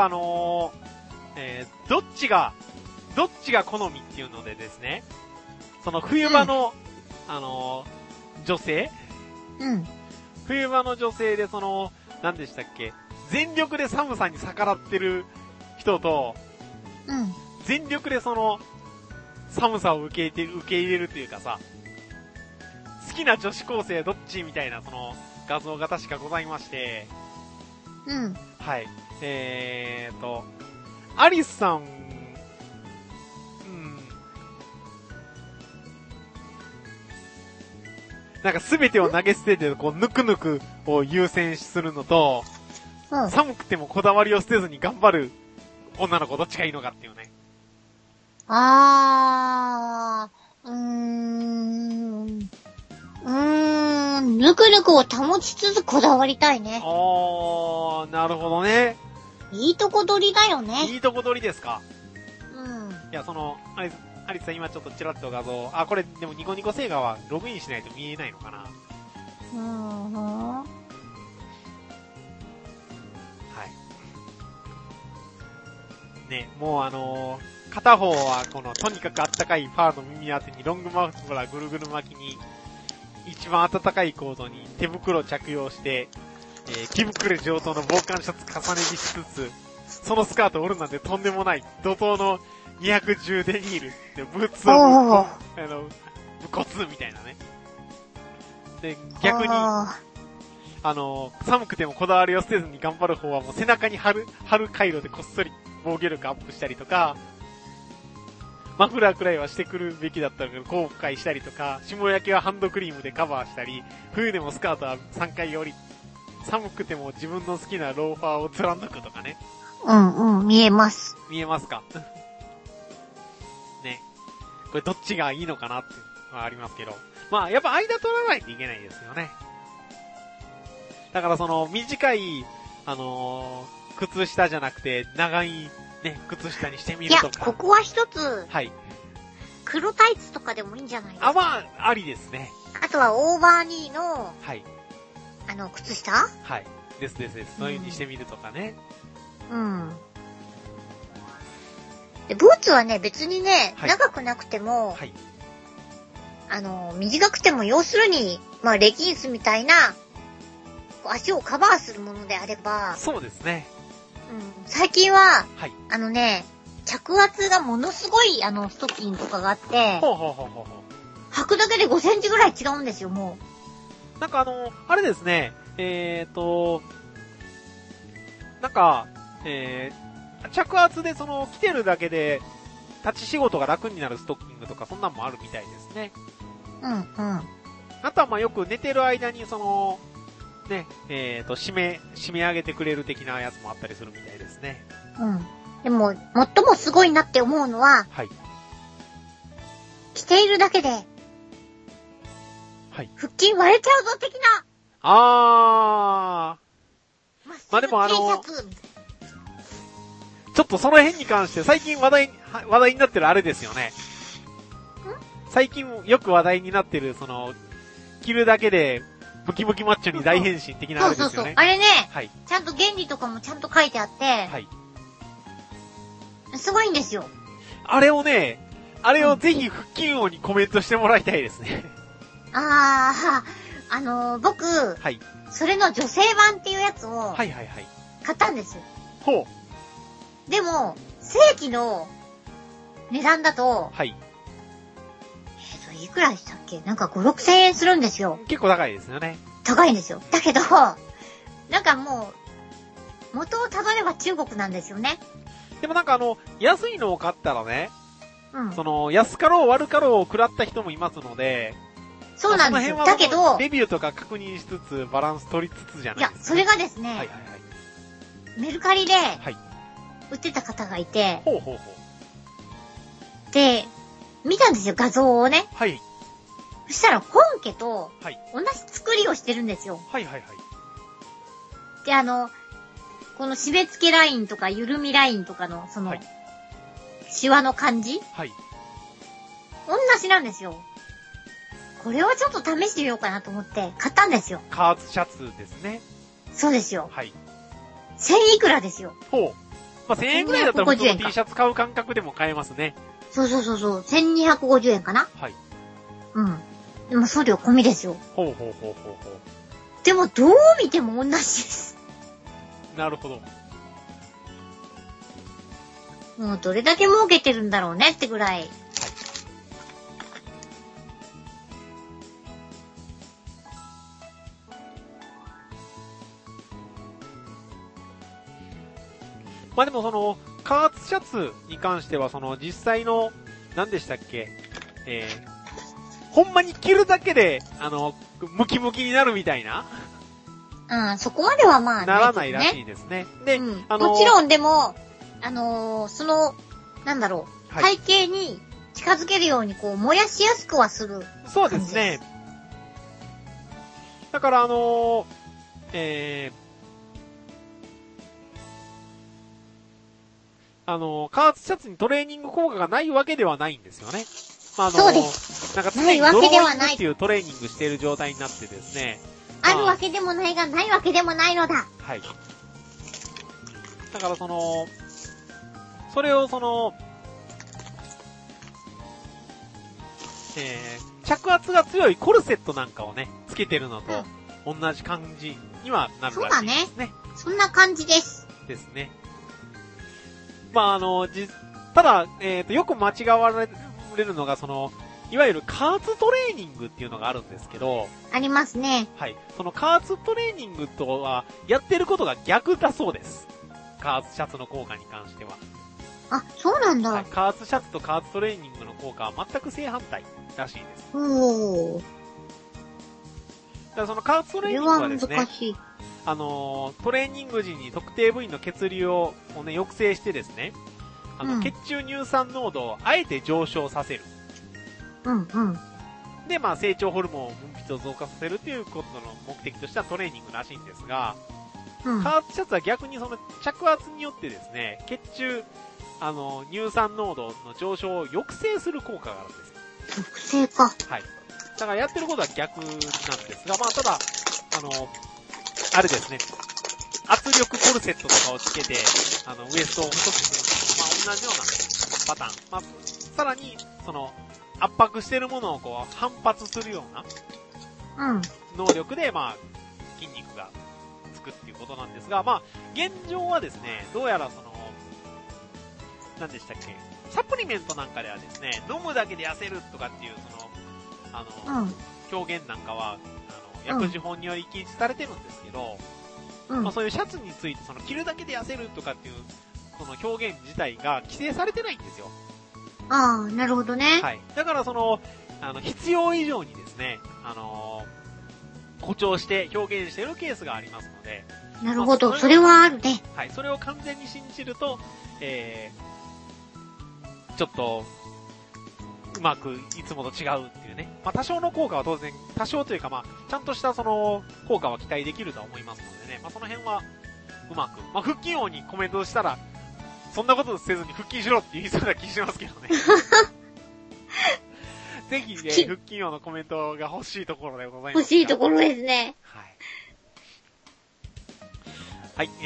S1: どっちが好みっていうのでですね、その冬場の、女性冬場の女性で何でしたっけ、全力で寒さに逆らってる人と、全力で寒さを受け入れるというかさ、好きな女子高生どっちみたいな画像が確かございまして、はい。アリスさん、なんか全てを投げ捨てて、ぬくぬくを優先するのと、寒くてもこだわりを捨てずに頑張る女の子どっちがいいのかっていうね。
S2: ぬくぬくを保ちつつこだわりたいね。
S1: なるほどね。
S2: いいとこ取りだよね。
S1: いいとこ取りですか。いや、アリスさん今ちょっとチラッと画像、これでもニコニコ星画はログインしないと見えないのかな。はい。ね、もう片方はとにかくあったかいファーの耳当てにロングマフラーぐるぐる巻きに、一番暖かいコートに手袋着用して、着膨れ上等の防寒シャツ重ね着しつつ、そのスカートを折るなんてとんでもない怒涛の210デニールでブーツをぶこつみたいなね。で、逆に、寒くてもこだわりを捨てずに頑張る方はもう背中に貼る回路でこっそり防御力アップしたりとか、マフラーくらいはしてくるべきだったけど後悔したりとか、霜焼けはハンドクリームでカバーしたり、冬でもスカートは3回折り寒くても自分の好きなローファーを貫くとかね。
S2: 見えます。
S1: 見えますかね。これどっちがいいのかなってのはありますけど。まあ、やっぱ間取らないといけないですよね。だからその、短い、靴下じゃなくて、長い、ね、靴下にしてみるとか。
S2: いや、ここは一つ。
S1: はい。
S2: 黒タイツとかでもいいんじゃないですか。
S1: まあ、ありですね。
S2: あとはオーバーニーの、
S1: はい。
S2: 靴下？
S1: はい。です。そういう風にしてみるとかね。
S2: で、ブーツはね、別にね、
S1: はい、
S2: 長くなくても、
S1: はい。
S2: 短くても要するに、まあ、レギンスみたいな、足をカバーするものであれば。
S1: そうですね。
S2: 最近は、
S1: はい。
S2: 着圧がものすごい、ストッキングとかがあって、履くだけで5センチぐらい違うんですよ、も
S1: う。なんかあれですね、なんか、着圧で着てるだけで、立ち仕事が楽になるストッキングとか、そんなんもあるみたいですね。あとはまあよく寝てる間にね、締め上げてくれる的なやつもあったりするみたいですね。
S2: でも、最もすごいなって思うのは、
S1: はい。
S2: 着ているだけで、
S1: はい。
S2: 腹筋割れちゃうぞ的な。
S1: まあでもちょっとその辺に関して最近話題になってるあれですよね。最近よく話題になってる、着るだけで、ムキムキマッチョに大変身的なあれですよね。
S2: そう。あれね、
S1: はい。
S2: ちゃんと原理とかもちゃんと書いてあって、
S1: はい。
S2: すごいんですよ。
S1: あれをぜひ腹筋王にコメントしてもらいたいですね。
S2: 僕、
S1: はい。
S2: それの女性版っていうやつを、買ったんですよ。
S1: ほ
S2: う。でも、正規の値段だと、
S1: はい。
S2: いくらでしたっけ？なんか5、6千円するんですよ。
S1: 結構高いですよね。
S2: 高いんですよ。だけど、なんかもう、元をたどれば中国なんですよね。
S1: でもなんか安いのを買ったらね、
S2: うん。
S1: 安かろう悪かろうを食らった人もいますので、
S2: そうなんですよ。だけど、
S1: レビューとか確認しつつ、バランス取りつつじゃないですか、ね。
S2: いや、それがですね、メルカリで、売ってた方がいて、で、見たんですよ、画像をね。
S1: はい。
S2: そしたら本家と、同じ作りをしてるんですよ。で、この締め付けラインとか緩みラインとかの、シワの感じ、同じなんですよ。これはちょっと試してみようかなと思って買ったんですよ。
S1: カーツシャツですね。
S2: そうですよ。
S1: はい。
S2: 1000いくらですよ。
S1: まあ、1000円くらいだったら普通の T シャツ買う感覚でも買えますね。
S2: そう。1250円かな？
S1: はい。
S2: でも送料込みですよ。でもどう見ても同じです。
S1: なるほど。
S2: もうどれだけ儲けてるんだろうねってぐらい。
S1: まあでもカーツシャツに関しては実際の、何でしたっけ、ほんまに着るだけで、ムキムキになるみたいな。
S2: そこまではまあ、
S1: ならないらしいですね。で、
S2: もちろんでも、なんだろう、体型に近づけるように燃やしやすくはする。
S1: そうですね。だからカーツシャツにトレーニング効果がないわけではないんですよね。まあ
S2: そうです。
S1: なんか常にドローイングっていうトレーニングしている状態になってですね。
S2: あるわけでもないが、ないわけでもないのだ。
S1: はい。だからそれを着圧が強いコルセットなんかをね、つけてるのと、同じ感じにはなるらしいですね。
S2: そんな感じです。
S1: ですね。まあただ、よく間違われるのが、いわゆる加圧トレーニングっていうのがあるんですけど。
S2: ありますね。
S1: はい。その加圧トレーニングとは、やってることが逆だそうです。加圧シャツの効果に関しては。
S2: そうなんだ。
S1: はい。加圧シャツと加圧トレーニングの効果は全く正反対らしいです。
S2: おー。
S1: だから加圧トレーニングはですね。
S2: 難しい。
S1: トレーニング時に特定部位の血流をね、抑制してですね、血中乳酸濃度をあえて上昇させる。で、まあ、成長ホルモンを分泌を増加させるということの目的としてはトレーニングらしいんですが、加圧シャツは逆にその着圧によってですね、血中、乳酸濃度の上昇を抑制する効果があるんですよ。
S2: 抑制か。
S1: はい。だからやってることは逆なんですが、まあ、ただ、あれですね、圧力コルセットとかをつけて、ウエストを細くするのと、まあ、同じようなパターン。まあ、さらに、圧迫してるものをこう、反発するような、能力で、まあ、筋肉がつくっていうことなんですが、まあ、現状はですね、どうやら何でしたっけ、サプリメントなんかではですね、飲むだけで痩せるとかっていう、表現なんかは、薬事法により禁止されてるんですけど、まあ、そういうシャツについて、着るだけで痩せるとかっていう、その表現自体が規制されてないんですよ。
S2: ああ、なるほどね。
S1: はい。だから必要以上にですね、誇張して表現しているケースがありますので。
S2: なるほど、それはあるね。
S1: はい。それを完全に信じると、ちょっと、うまくいつもと違うっていうね。まあ、多少の効果は当然、多少というかまあ、ちゃんとした効果は期待できると思いますのでね。まあ、その辺は、うまく。まあ、腹筋王にコメントしたら、そんなことせずに腹筋しろって言いそうな気しますけどね。ぜひね、腹筋王のコメントが欲しいところでございます。
S2: 欲しいところですね。
S1: はい。はい、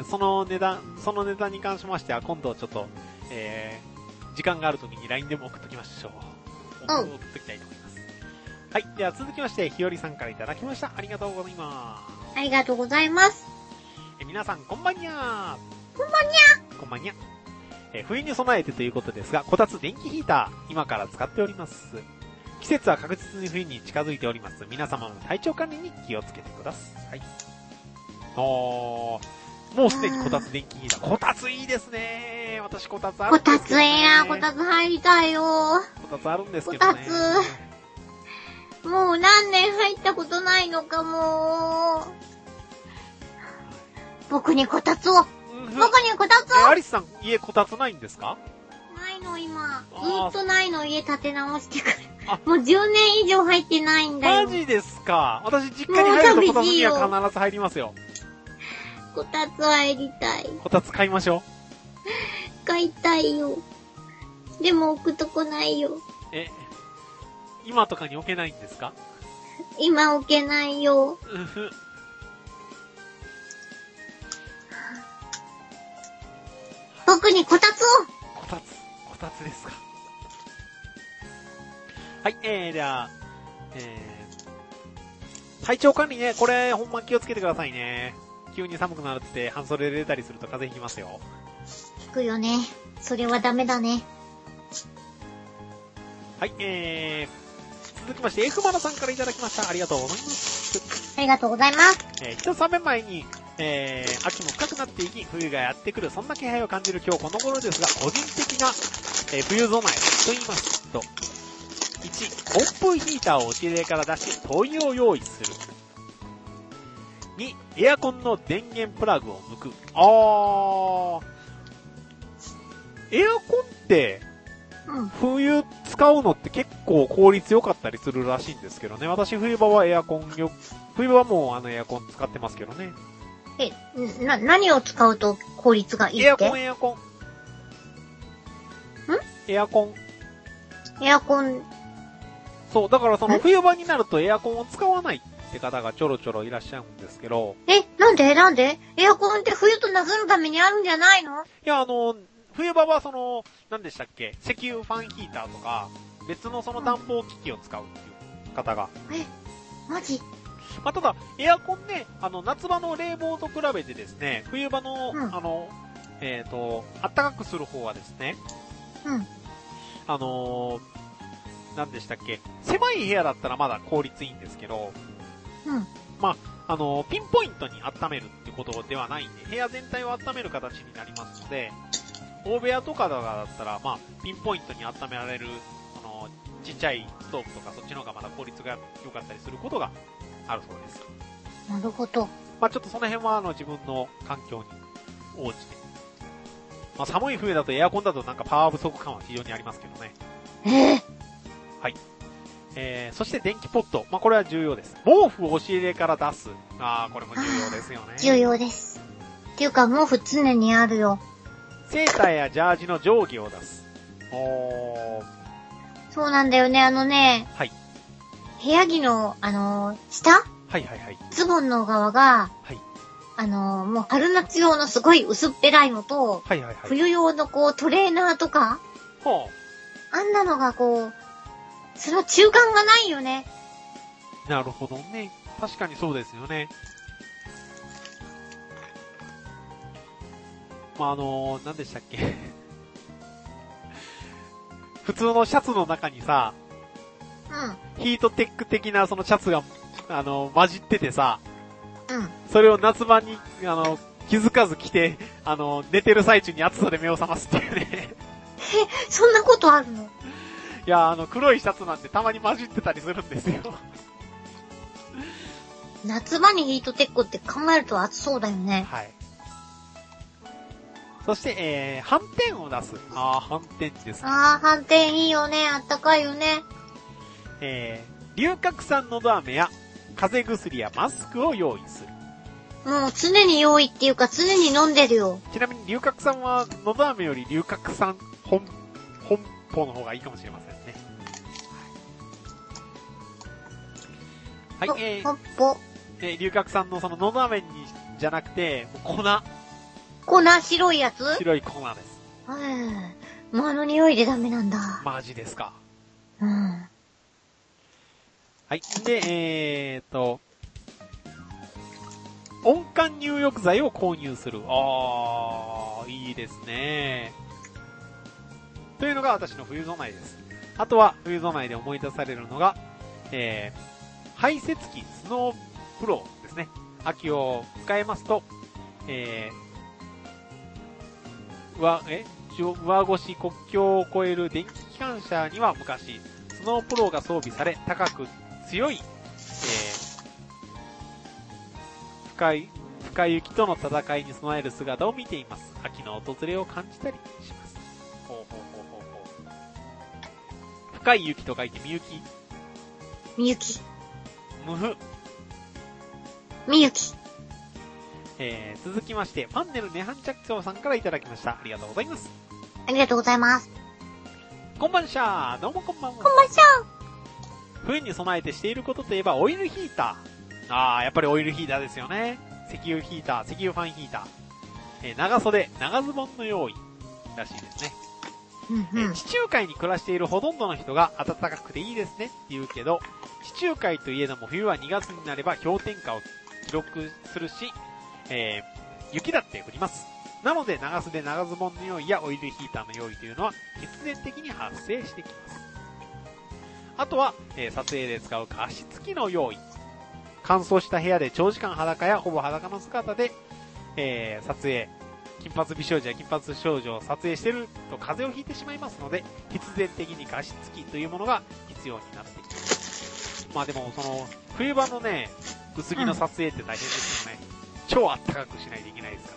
S1: そのネタに関しましては、今度ちょっと、時間があるときに LINE でも送っときましょう。送っときたいと思います。はい。では続きまして、ひよりさんからいただきました。ありがとうございます。
S2: ありがとうございます。
S1: 皆さん、こんばんにゃー。
S2: こんばんにゃ。
S1: こんばんにゃ。冬に備えてということですが、こたつ電気ヒーター、今から使っております。季節は確実に冬に近づいております。皆様も体調管理に気をつけてください。もうすでにこたつ電気ヒーター。こたついいですね。私こたつあるんですけどね。
S2: こたつな、こたつ入りたいよ。
S1: こたつあるんですけどね。
S2: こたつ。もう何年入ったことないのかも。僕にこたつを。僕にこたつを。
S1: アリスさん、家こたつないんですか？
S2: ないの今。ずっとないの、家建て直してくる。もう10年以上入ってないんだよ。
S1: マジですか？私実家に入るとこたつには必ず入りますよ。
S2: こたつ入りたい。
S1: こたつ買いましょ
S2: う。買いたいよ。でも置くとこないよ。
S1: 今とかに置けないんですか？
S2: 今置けないよ。僕にこたつを。
S1: こたつですか。はい、では、体調管理ね、これほんま気をつけてくださいね。急に寒くなるって半袖で出たりすると風邪ひきますよ。
S2: ひくよね。それはダメだね。
S1: はい、続きまして、F マナさんからいただきました。ありがとうございます。
S2: ありがとうございます。
S1: 一つ目前に、秋も深くなっていき、冬がやってくる、そんな気配を感じる今日この頃ですが、個人的な、冬備えと言いますと、1、温風ヒーターを家から出し、灯油を用意する。2、エアコンの電源プラグを抜く。エアコンって、冬使うのって結構効率良かったりするらしいんですけどね。私冬場は冬場はもうエアコン使ってますけどね。
S2: 何を使うと効率がいいって？
S1: エアコン。エアコン。そう、だから冬場になるとエアコンを使わないって方がちょろちょろいらっしゃるんですけど。
S2: なんでエアコンって冬と夏のためにあるんじゃないの？
S1: いや、冬場は何でしたっけ？石油ファンヒーターとか、別の暖房機器を使うっていう方が。
S2: マジ？
S1: まあ、ただ、エアコンね、夏場の冷房と比べてですね、冬場の、暖かくする方はですね、何でしたっけ？狭い部屋だったらまだ効率いいんですけど、まあ、ピンポイントに温めるってことではないんで、部屋全体を温める形になりますので、大部屋とかだったら、まあ、ピンポイントに温められる、ちっちゃいストーブとかそっちの方がまだ効率が良かったりすることがあるそうです。
S2: なるほど。
S1: まあちょっとその辺は自分の環境に応じて。まあ寒い冬だとエアコンだとなんかパワー不足感は非常にありますけどね。はい。そして電気ポット。まあこれは重要です。毛布を押し入れから出す。これも重要ですよね。
S2: 重要です。っていうか毛布常にあるよ。
S1: セーターやジャージの上下を出す。
S2: そうなんだよね、
S1: はい。
S2: 部屋着の、下
S1: はいはいはい。
S2: ズボンの側が、
S1: はい。
S2: もう春夏用のすごい薄っぺらいのと、
S1: はいはいはい。
S2: 冬用のこうトレーナーとか、あんなのがこう、その中間がないよね。
S1: なるほどね。確かにそうですよね。まあ、何でしたっけ。普通のシャツの中にさ、ヒートテック的なそのシャツが、混じっててさ、それを夏場に、気づかず着て、寝てる最中に暑さで目を覚ますっていうね。
S2: そんなことあるの？
S1: いや、黒いシャツなんてたまに混じってたりするんですよ。
S2: 夏場にヒートテックって考えると暑そうだよね。
S1: はい。そして、斑点を出す。斑点です。
S2: 斑点いいよね。あったかいよね。
S1: 龍角散のど飴や風邪薬やマスクを用意する。
S2: もう常に用意っていうか常に飲んでるよ。
S1: ちなみに龍角散はのど飴より龍角散本邦の方がいいかもしれませんね。はい。
S2: 本邦。
S1: 龍角散のそののど飴にじゃなくて、粉、
S2: 白いやつ？
S1: 白い粉です。
S2: もう匂いでダメなんだ。
S1: マジですか。
S2: はい。
S1: で、温感入浴剤を購入する。いいですね。というのが私の冬備えです。あとは冬備えで思い出されるのが、排雪機スノープロですね。秋を迎えますと、上越国境を越える電気機関車には昔、スノープロが装備され、高く強い、深雪との戦いに備える姿を見ています。秋の訪れを感じたりします。深い雪と書いてみゆき。
S2: みゆき。
S1: むふ。
S2: みゆき。
S1: 続きまして、ファンネルネハンチャクチョウさんからいただきました。ありがとうございます。
S2: ありがとうございます。
S1: こんばんしゃー。どうもこんばんは。
S2: こんばんしゃ
S1: ー。冬に備えてしていることといえば、オイルヒーター。やっぱりオイルヒーターですよね。石油ヒーター、石油ファンヒーター。長袖、長ズボンの用意。らしいですね。地中海に暮らしているほとんどの人が暖かくていいですねって言うけど、地中海といえども冬は2月になれば氷点下を記録するし、雪だって降ります。なので長袖長ズボンの用意やオイルヒーターの用意というのは必然的に発生してきます。あとは、撮影で使う加湿器の用意。乾燥した部屋で長時間裸やほぼ裸の姿で、撮影、金髪美少女や金髪少女を撮影してると風邪をひいてしまいますので、必然的に加湿器というものが必要になってきます。まあでも、冬場のね、薄着の撮影って大変ですよね。超あったかくしないといけないです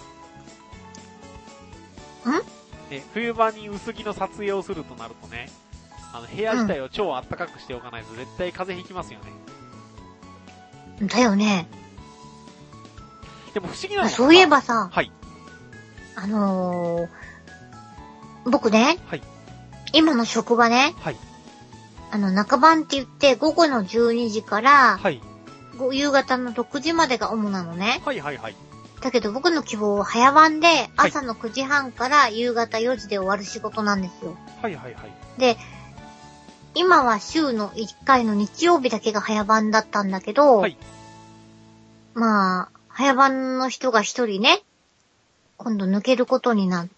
S1: からね。冬場に薄着の撮影をするとなるとね、部屋自体を超あったかくしておかないと絶対風邪ひきますよね。
S2: だよね。
S1: でも不思議なのは
S2: そういえばさ、
S1: はい。
S2: 僕ね、
S1: はい。
S2: 今の職場ね、
S1: はい。
S2: 中番って言って午後の12時から、
S1: はい。
S2: 夕方の6時までが主なのね。
S1: はいはいはい。
S2: だけど僕の希望は早番で、朝の9時半から夕方4時で終わる仕事なんですよ。
S1: はいはいはい。
S2: で、今は週の1回の日曜日だけが早番だったんだけど、はい。まあ、早番の人が一人ね、今度抜けることになって、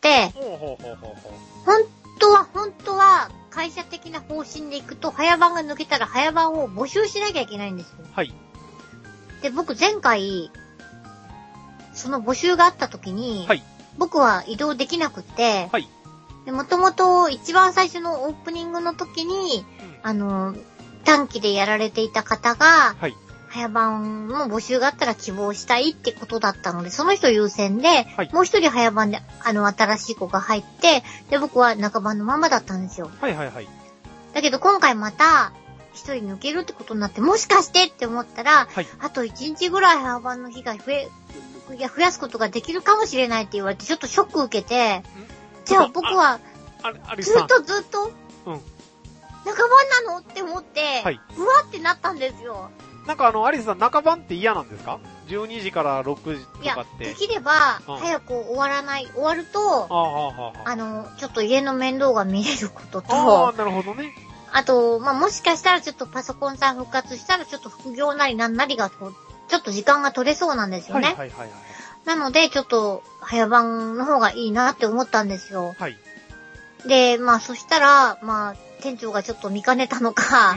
S2: 本当は会社的な方針でいくと、早番が抜けたら早番を募集しなきゃいけないんですよ。
S1: はい。
S2: で、僕前回、その募集があった時に、はい。僕は移動できなくって、はい。で、もともと一番最初のオープニングの時に、短期でやられていた方が、はい。 早番の募集があったら希望したいってことだったので、その人優先で、はい、もう一人早番で、新しい子が入って、で、僕は中番のままだったんですよ。
S1: はいはいはい。
S2: だけど今回また、一人抜けるってことになって、もしかしてって思ったら、はい、あと1日ぐらい早番の日が増やすことができるかもしれないって言われて、ちょっとショック受けて、じゃあ僕は、ずっと、うん。中番なのって思って、はい、ブワってなったんですよ。
S1: なんかアリスさん中番って嫌なんですか ?12 時から6時とかって。
S2: いや、できれば、早く終わると、ちょっと家の面倒が見えることと、
S1: なるほどね。
S2: あと、もしかしたらちょっとパソコンさん復活したらちょっと副業なりなんなりが、ちょっと時間が取れそうなんですよね。はい。なので、ちょっと、早番の方がいいなって思ったんですよ。はい。で、そしたら、店長がちょっと見かねたのか、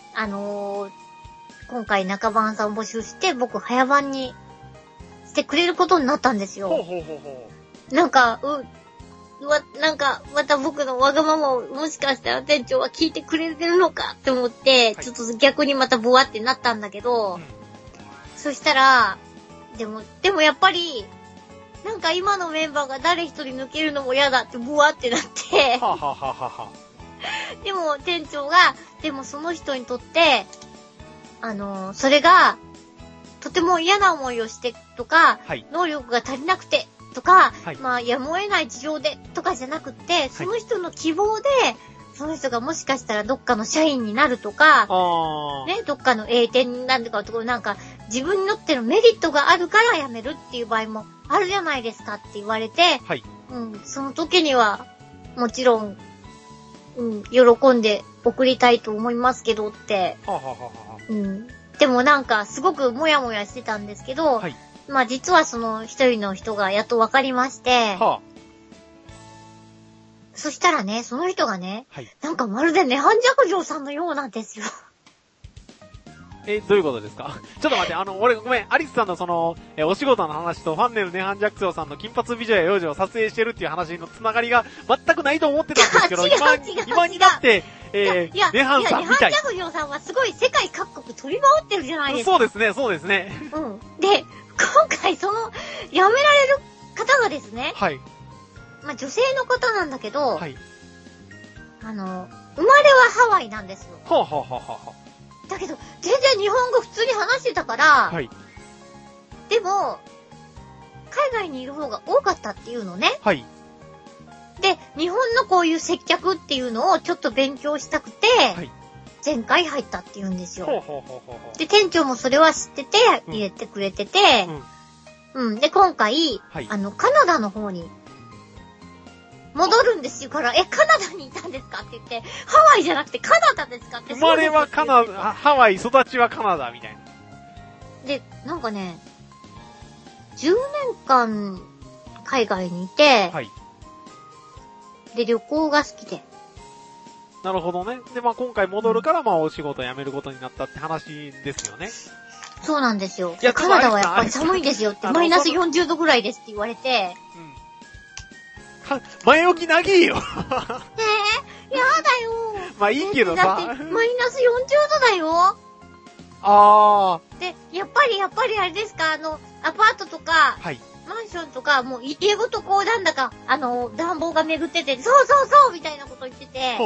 S2: 今回中番さんを募集して、僕早番にしてくれることになったんですよ。なんか、また僕のわがままをもしかしたら店長は聞いてくれてるのかって思って、はい、ちょっと逆にまたブワってなったんだけど、そしたら、でもやっぱり、なんか今のメンバーが誰一人抜けるのも嫌だってブワってなって、でも店長が、でもその人にとって、それが、とても嫌な思いをしてとか、はい、能力が足りなくてとか、はい、やむを得ない事情でとかじゃなくって、その人の希望で、その人がもしかしたらどっかの社員になるとか、ね、どっかの栄転になるとか、なんか自分にとってのメリットがあるから辞めるっていう場合もあるじゃないですかって言われて、はい、その時には、もちろん、喜んで送りたいと思いますけどって、でもなんかすごくもやもやしてたんですけど、はい、実はその一人の人がやっと分かりまして、そしたらね、その人がね、はい、なんかまるで涅槃寂浄さんのようなんですよ。
S1: どういうことですか？ちょっと待って、俺ごめん、アリスさんのその、お仕事の話とファンネル涅槃寂浄さんの金髪美女や幼女を撮影してるっていう話のつながりが全くないと思ってたんですけど、今になって、涅槃さんみたい。
S2: 涅槃寂浄さんはすごい世界各国飛び回ってるじゃないですか。
S1: そうですね。
S2: で、今回その、辞められる方がですね、はい。女性の方なんだけど、はい。生まれはハワイなんですよ。だけど、全然日本語普通に話してたから、はい。でも、海外にいる方が多かったっていうのね。はい。で、日本のこういう接客っていうのをちょっと勉強したくて、はい。前回入ったって言うんですよ。で、店長もそれは知ってて、入れてくれてて、で、今回、はい、カナダの方に、戻るんですよから、カナダにいたんですかって言って、ハワイじゃなくてカナダですかって。
S1: 生まれはカナダ、ハワイ、育ちはカナダみたいな。
S2: で、なんかね、10年間海外にいて、はい。で、旅行が好きで。
S1: なるほどね。で、今回戻るから、お仕事辞めることになったって話ですよね。
S2: そうなんですよ。いや、カナダはやっぱり寒いですよって、マイナス40度ぐらいですって言われて、
S1: 前置き長いよ。や
S2: だよ。
S1: いいけどさ。
S2: だって、マイナス40度だよ。で、やっぱりあれですか、アパートとか、はい。マンションとか、もう家ごとこうなんだか、暖房が巡ってて、そうみたいなこと言ってて。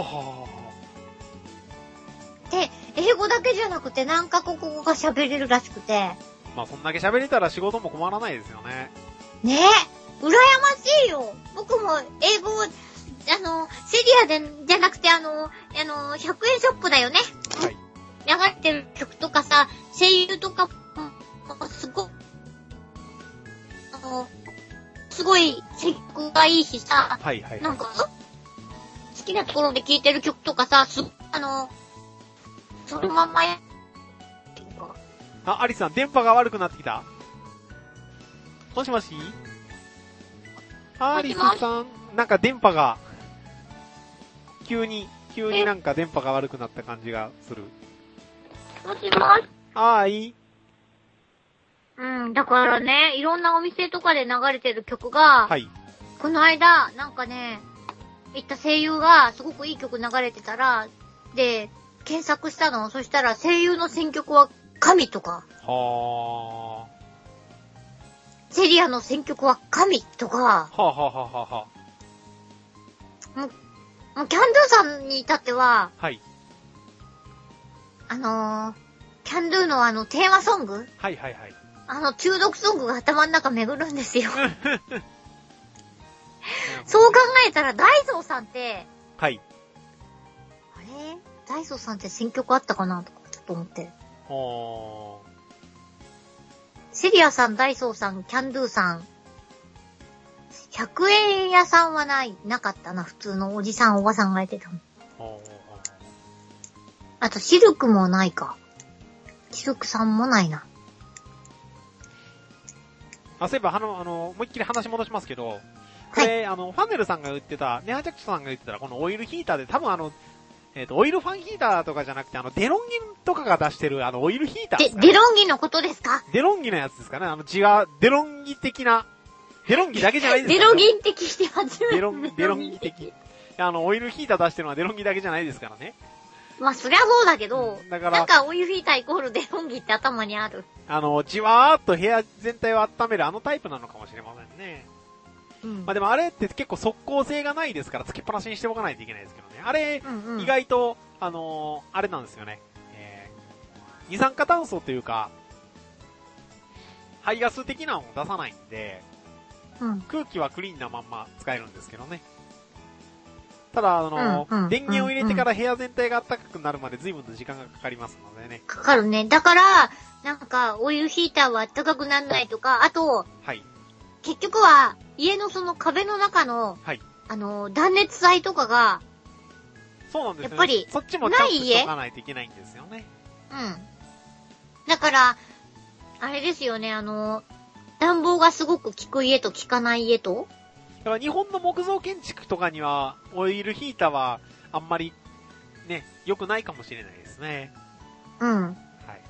S2: で、英語だけじゃなくて何カ国語が喋れるらしくて。
S1: そんだけ喋れたら仕事も困らないですよね。
S2: ねえ。羨ましいよ。僕も英語を、セリアじゃなくて100円ショップだよね。はい。流れてる曲とかさ、声優とかも、すごい、性格がいいしさ、なんか、好きなところで聴いてる曲とかさ、そのまま
S1: アリスさん、電波が悪くなってきた？もしもし？アリスさん、なんか電波が、急になんか電波が悪くなった感じがする。
S2: もしもし。
S1: いい？
S2: だからね、いろんなお店とかで流れてる曲が、はい。この間、なんかね、行った声優がすごくいい曲流れてたら、で、検索したの。そしたら声優の選曲は神とか、
S1: は
S2: セリアの選曲は神とか、
S1: あ。はあはあはあはあ。
S2: もうキャンドゥさんに至っては、
S1: はい。
S2: キャンドゥのテーマソング、
S1: はいはいはい。
S2: 中毒ソングが頭の中巡るんですよ。そう考えたら、ダイソーさんって、
S1: はい。
S2: あれダイソーさんって選曲あったかなとか、ちょっと思って。セリアさん、ダイソーさん、キャンドゥさん。100円屋さんはなかったな。普通のおじさん、おばさんがやってたの。あと、シルクもないか。シルクさんもないな。
S1: そういえば、思いっきり話戻しますけど、これ、ファネルさんが言ってた、ネハジャックさんが言ってたら、このオイルヒーターで、多分オイルファンヒーターとかじゃなくて、デロンギとかが出してる、オイルヒーターですかね。
S2: デロンギのことですか？
S1: デロンギのやつですかね。デロンギ的な、デロンギだけじゃないですか、ね。
S2: デロギン的して初めて。
S1: デロンギ的。オイルヒーター出してるのはデロンギだけじゃないですからね。
S2: まあ、そりゃそうだけど、
S1: だから、
S2: なんかオイルヒーターイコールデロンギって頭にある。
S1: じわーっと部屋全体を温めるタイプなのかもしれませんね。
S2: うん、
S1: まあでもあれって結構即効性がないですから、つけっぱなしにしておかないといけないですけどね。あれ、意外と、あれなんですよね。二酸化炭素というか、排ガス的なのを出さないんで、空気はクリーンなまんま使えるんですけどね。ただ、電源を入れてから部屋全体が暖かくなるまで随分と時間がかかりますのでね。
S2: かかるね。だから、なんか、オイルヒーターは暖かくならないとか、あと、
S1: はい。
S2: 結局は、家のその壁の中の、
S1: はい。
S2: 断熱材とかが、
S1: そうなんですよね。
S2: やっぱり、
S1: そっちもちゃんとしとかないといけないんですよね。
S2: うん。だから、あれですよね、暖房がすごく効く家と効かない家と、
S1: だから日本の木造建築とかには、オイルヒーターはあんまりね、良くないかもしれないですね。
S2: うん。
S1: はい。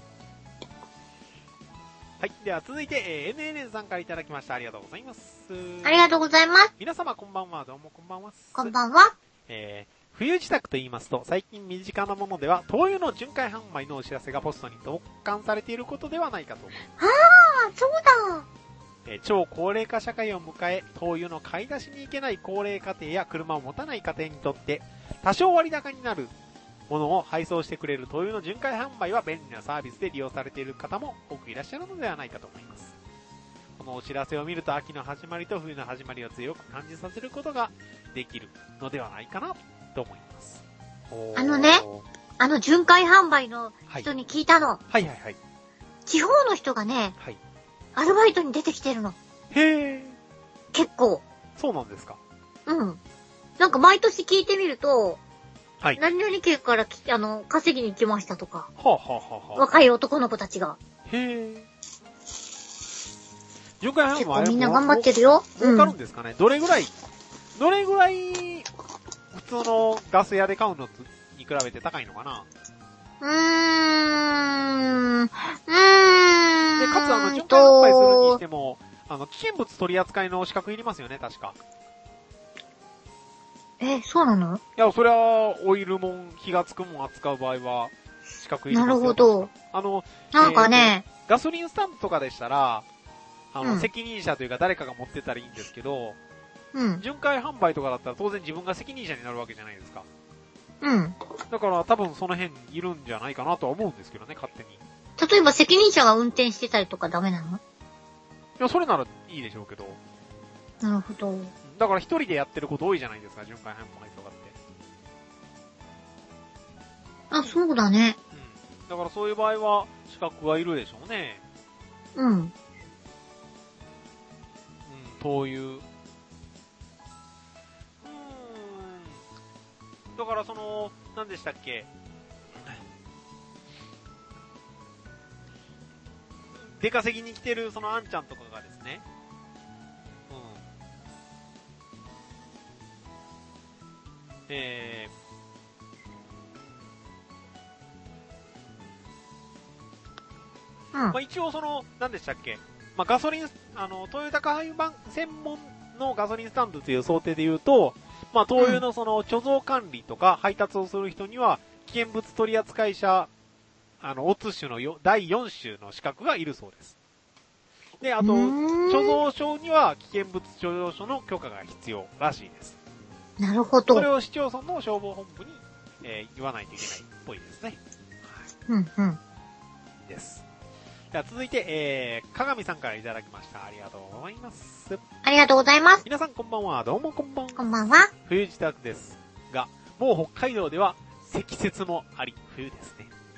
S1: はい。では続いて、NNN さんからいただきました。ありがとうございます。
S2: ありがとうございます。
S1: 皆様こんばんは。どうもこんばんは。
S2: こんばんは。
S1: 冬支度と言いますと、最近身近なものでは、灯油の巡回販売のお知らせがポストに投函されていることではないかと思います。
S2: ああ、そうだ。
S1: 超高齢化社会を迎え、灯油の買い出しに行けない高齢家庭や車を持たない家庭にとって、多少割高になるものを配送してくれる灯油の巡回販売は便利なサービスで利用されている方も多くいらっしゃるのではないかと思います。このお知らせを見ると秋の始まりと冬の始まりを強く感じさせることができるのではないかなと思います。
S2: 巡回販売の人に聞いたの。
S1: はいはいはい。
S2: 地方の人がね、
S1: はい。
S2: アルバイトに出てきてるの。
S1: へー。
S2: 結構。
S1: そうなんですか。
S2: うん。なんか毎年聞いてみると、
S1: はい。
S2: 何々県から稼ぎに来ましたとか。
S1: はあ、はあはあはあ、
S2: 若い男の子たちが。
S1: へー。巡回販売
S2: 結構みんな頑張ってるよ。
S1: 儲かるんですかね、どれぐらい普通のガス屋で買うのに比べて高いのかな。で、かつ巡回販売するにしても、危険物取り扱いの資格いりますよね、確か。
S2: そうなの？
S1: いや、そりゃ、オイルもん、火がつくもん扱う場合は、資格いりますよ。
S2: なるほど。なんかね、
S1: ガソリンスタンドとかでしたら、責任者というか誰かが持ってたらいいんですけど、巡回販売とかだったら当然自分が責任者になるわけじゃないですか。だから多分その辺いるんじゃないかなとは思うんですけどね、勝手に。
S2: 例えば責任者が運転してたりとかダメなの？
S1: いや、それならいいでしょうけど。
S2: なるほど。
S1: だから一人でやってること多いじゃないですか、巡回販売とかって。
S2: あ、そうだね。
S1: だからそういう場合は資格がいるでしょうね。灯油。だから何でしたっけ？出稼ぎに来てるあんちゃんとかがですね。まあ、一応何でしたっけ？まあ、ガソリン、トヨタ化配版専門のガソリンスタンドという想定で言うと、まあ、灯油の貯蔵管理とか配達をする人には、危険物取扱者オツ種の第4種の資格がいるそうです。で、あと、貯蔵所には危険物貯蔵所の許可が必要らしいです。
S2: なるほど。
S1: それを市町村の消防本部に、言わないといけないっぽいですね。
S2: うんうん。
S1: です。では続いて、鏡さんからいただきました。ありがとうございます。
S2: ありがとうございます。
S1: 皆さんこんばんは。どうもこんばんは。
S2: こんばんは。
S1: 冬自宅ですが、もう北海道では積雪もあり、冬です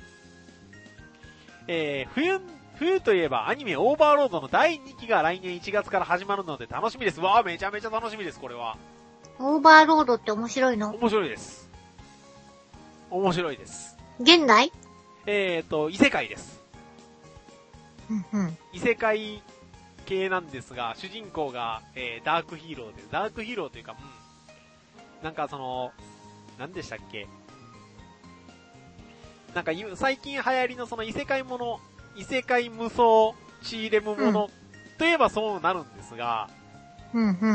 S1: ね。冬といえばアニメオーバーロードの第2期が来年1月から始まるので楽しみです。わー、めちゃめちゃ楽しみです、これは。
S2: オーバーロードって面白いの？
S1: 面白いです。面白いです。
S2: 現代？
S1: 異世界です。
S2: うんうん。
S1: 異世界系なんですが、主人公が、ダークヒーローで、ダークヒーローというか、なんか何でしたっけ？なんか最近流行りのその異世界無双チーレムもの、といえばそうなるんですが、
S2: うんうん。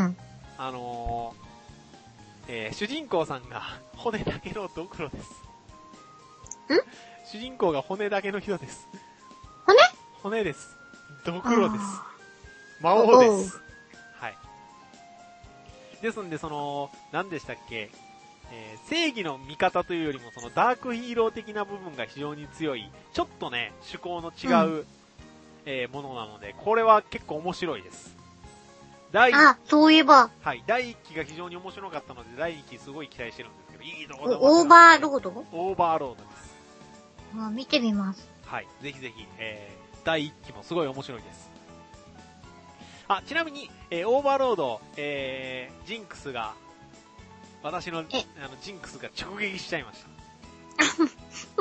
S1: 主人公さんが骨だけのドクロです。主人公が骨だけの人です。骨です。ドクロです。魔王です。はい。ですんで、何でしたっけ、正義の味方というよりもダークヒーロー的な部分が非常に強い、ちょっとね、趣向の違う、ものなので、これは結構面白いです。
S2: そういえば。
S1: はい。第1期が非常に面白かったので、第2期すごい期待してるんですけど、いいところ
S2: オーバーロード？
S1: オーバーロードです。
S2: 見てみます。
S1: はい。ぜひぜひ、第1期もすごい面白いです。ちなみに、オーバーロード、ジンクスが、私の、ジンクスが直撃しちゃいました。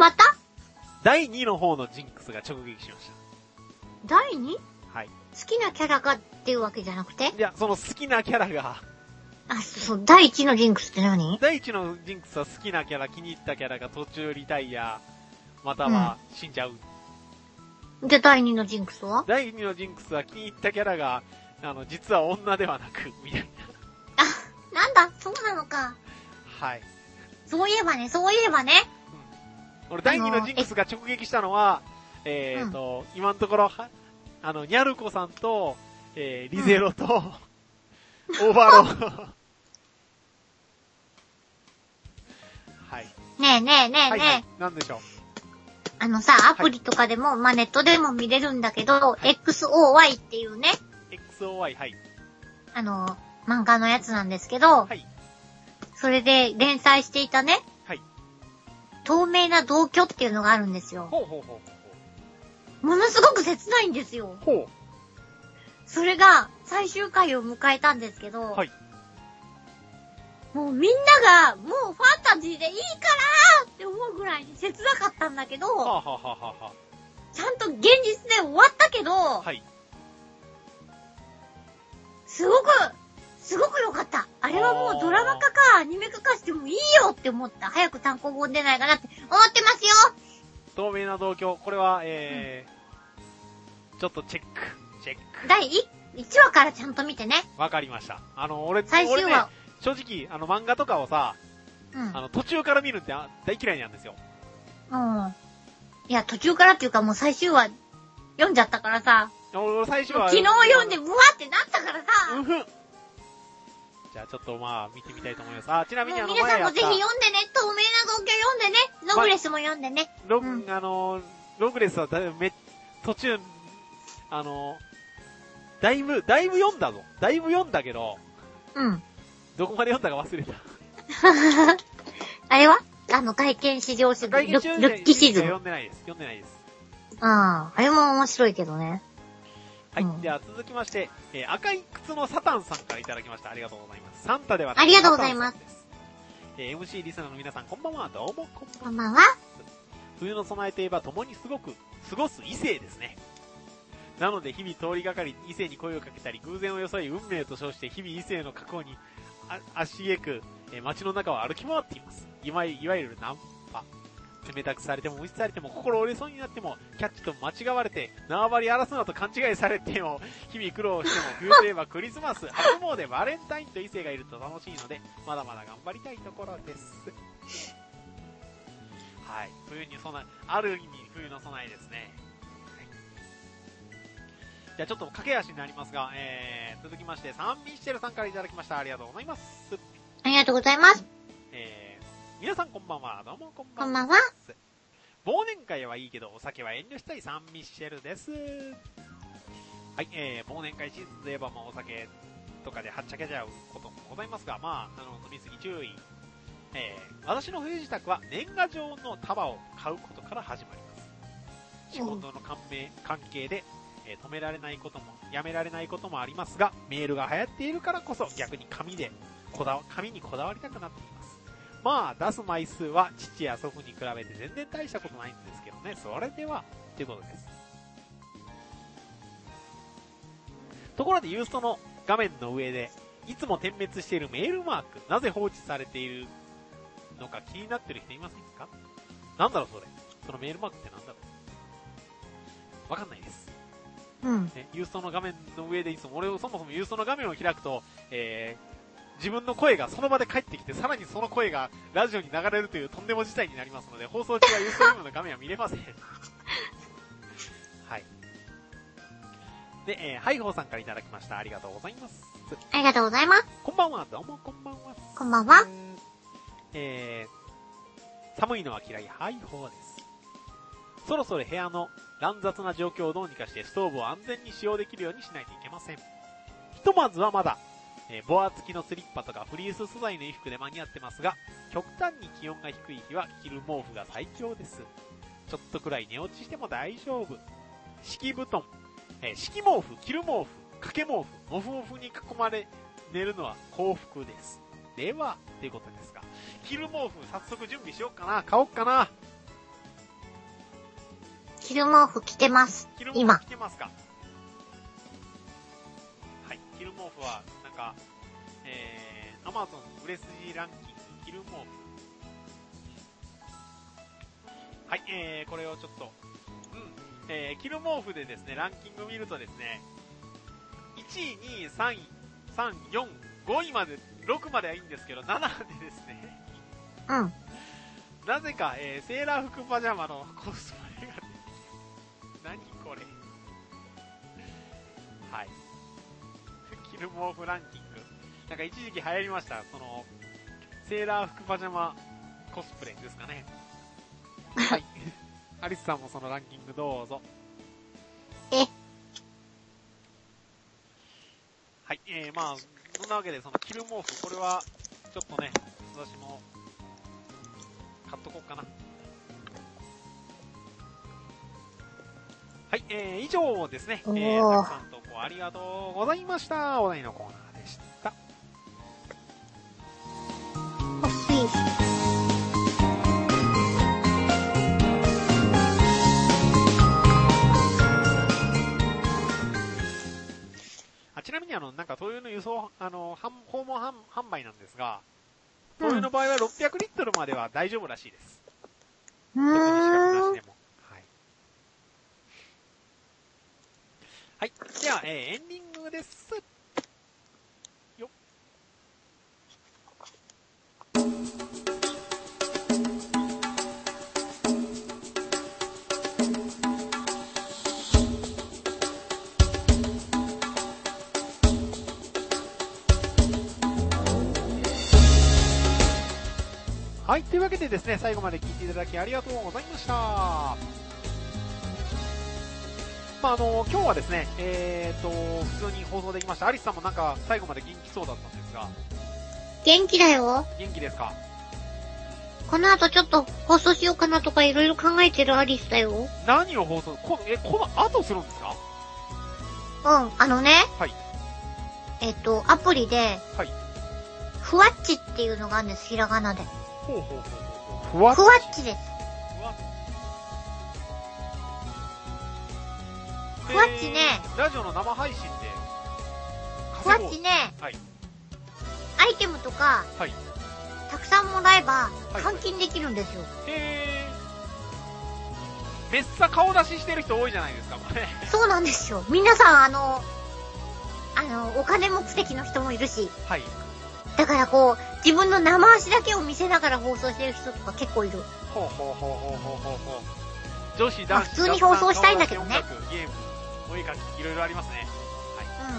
S2: また？
S1: 第2の方のジンクスが直撃しました。
S2: 第 2？
S1: はい。
S2: 好きなキャラがっていうわけじゃなくて？
S1: いや、その好きなキャラが。
S2: 第1のジンクスって何？
S1: 第1のジンクスは好きなキャラ、気に入ったキャラが途中リタイア、または死んじゃう。
S2: で、第2のジンクスは？
S1: 第2のジンクスは気に入ったキャラが、実は女ではなく、みたい
S2: な。なんだ、そうなのか。
S1: はい。
S2: そういえばね。
S1: 俺、第2のジンクスが直撃したのは、今のところ、ニャルコさんと、リゼロと、オーバーロード。はい。
S2: ねえ。
S1: はい。なんでしょう。
S2: アプリとかでも、ネットでも見れるんだけど、XOY っていうね。
S1: XOY、はい。
S2: 漫画のやつなんですけど、はい。それで連載していたね。はい。透明な同居っていうのがあるんですよ。
S1: ほう。
S2: ものすごく切ないんですよ。それが最終回を迎えたんですけど、はい。もうみんながもうファンタジーでいいからって思うぐらいに切なかったんだけど、ちゃんと現実で終わったけど、はい。すごく良かった。あれはもうドラマ化かアニメ化してもいいよって思った。早く単行本出ないかなって思ってますよ。
S1: 透明な同居、これは、ちょっとチェック。
S2: 第1話からちゃんと見てね。
S1: わかりました。
S2: 最終話、
S1: ね、正直、漫画とかをさ、途中から見るって大嫌いなんですよ。
S2: いや、途中からっていうかもう最終話読んじゃったからさ。
S1: 俺最初は
S2: 昨日読んでブワってなったからさ。
S1: じゃあちょっと見てみたいと思います。ちなみに
S2: 皆さんもぜひ読んでね。透明な同居読んでね。ログレスも読んでね。
S1: ログレスは途中、だいぶ読んだぞ。だいぶ読んだけど、どこまで読んだか忘れた。
S2: あれは外見至上主義、ルッキシズム。
S1: 読んでないです。
S2: あれも面白いけどね。
S1: はい。では続きまして、赤い靴のサタンさんからいただきました。ありがとうございます。サンタではなく
S2: ありがとうございます。
S1: MC リスナーの皆さん、こんばんは。どうも
S2: こんばんは。
S1: 冬の備えといえば共に過ごす異性ですね。なので日々通りがかり異性に声をかけたり、偶然を装い運命と称して日々異性の過去に足げく、街の中を歩き回っています。いわゆるナンパ。冷たくされても無視されても心折れそうになってもキャッチと間違われて縄張り荒らすなと勘違いされても日々苦労しても冬といえばクリスマス初詣バレンタインと異性がいると楽しいのでまだまだ頑張りたいところです。 はい。冬に備え、ある意味冬の備えですね。はい。じゃあちょっと駆け足になりますが、続きまして、サンミッシェルさんからいただきました。ありがとうございます。
S2: ありがとうございます。
S1: 皆さんこんばんは。どうもこんばんは。
S2: こんばんは。
S1: 忘年会はいいけど、お酒は遠慮したいサンミッシェルです。はい、忘年会シーズンといえば、お酒とかではっちゃけちゃうこともございますが、飲みすぎ注意。私の冬支度は年賀状の束を買うことから始まります。仕事の関係で、止められないこともやめられないこともありますが、メールが流行っているからこそ逆に紙にこだわりたくなっています。出す枚数は父や祖父に比べて全然大したことないんですけどね。それではということです。ところでユーストの画面の上でいつも点滅しているメールマーク、なぜ放置されているのか気になってる人いませんか？なんだろうそれ。そのメールマークってなんだろう。わかんないです。ユーストの画面の上でいつも、俺をそもそもユーストの画面を開くと、自分の声がその場で返ってきて、さらにその声がラジオに流れるというとんでも事態になりますので、放送中はユーストルームの画面は見れません。はい。で、ハイホーさんからいただきました。ありがとうございます。
S2: ありがとうございます。
S1: こんばんは、どうもこんばんは。
S2: こんばんは。
S1: 寒いのは嫌い、ハイホーです。そろそろ部屋の乱雑な状況をどうにかしてストーブを安全に使用できるようにしないといけません。ひとまずはまだ、ボア付きのスリッパとかフリース素材の衣服で間に合ってますが、極端に気温が低い日は着る毛布が最強です。ちょっとくらい寝落ちしても大丈夫。敷布団、敷毛布、着る毛布、掛け毛布、もふもふに囲まれ寝るのは幸福です。では、ということですが、着る毛布早速準備しようかな。買おうかな。
S2: 着る毛布着てます。
S1: 着る毛布着てますか？はい、着る毛布は、Amazon 売れ筋ランキング、着る毛布。はい、これをちょっと、着る毛布でですね、ランキング見るとですね、1位、2位、3位、3、4、5位まで、6まではいいんですけど、7でですね、なぜか、セーラー服パジャマのコスプレが出てきて、何これ。はい。着る毛布ランキング。一時期流行りました。セーラー服パジャマコスプレですかね。はい。アリスさんもそのランキングどうぞ。はい。そんなわけで、着る毛布、これは、ちょっとね、私も、買っとこうかな。はい、以上ですね。たくさん投稿ありがとうございました。お題のコーナーでした。ちなみに灯油の輸送、訪問販売なんですが、灯油の場合は600リットルまでは大丈夫らしいです。特に資格なしでも。はい。では、エンディングです。よっ。はい。というわけでですね、最後まで聞いていただきありがとうございました。今日はですね、普通に放送できました。アリスさんも最後まで元気そうだったんですが。
S2: 元気だよ。
S1: 元気ですか？
S2: この後ちょっと放送しようかなとかいろいろ考えてるアリスだよ。
S1: 何を放送、この後するんですか？
S2: はい。アプリで、
S1: はい。
S2: ふわっちっていうのがあるんです、ひらがなで。
S1: ふわっ
S2: ちです。ふわっちね。
S1: ラジオの生配信で。
S2: ふわっちね。
S1: はい。
S2: アイテムとか、
S1: はい。
S2: たくさんもらえば、換金できるんですよ。
S1: めっさ顔出ししてる人多いじゃないですか、これ。
S2: そうなんですよ。皆さん、お金目的の人もいるし。
S1: はい。
S2: だから自分の生足だけを見せながら放送してる人とか結構いる。
S1: ほうほうほうほうほうほうほう。女子、男子、
S2: 普通に放送したいんだけどね。
S1: 音楽、ゲーム、お絵かき、いろいろありますね。はい。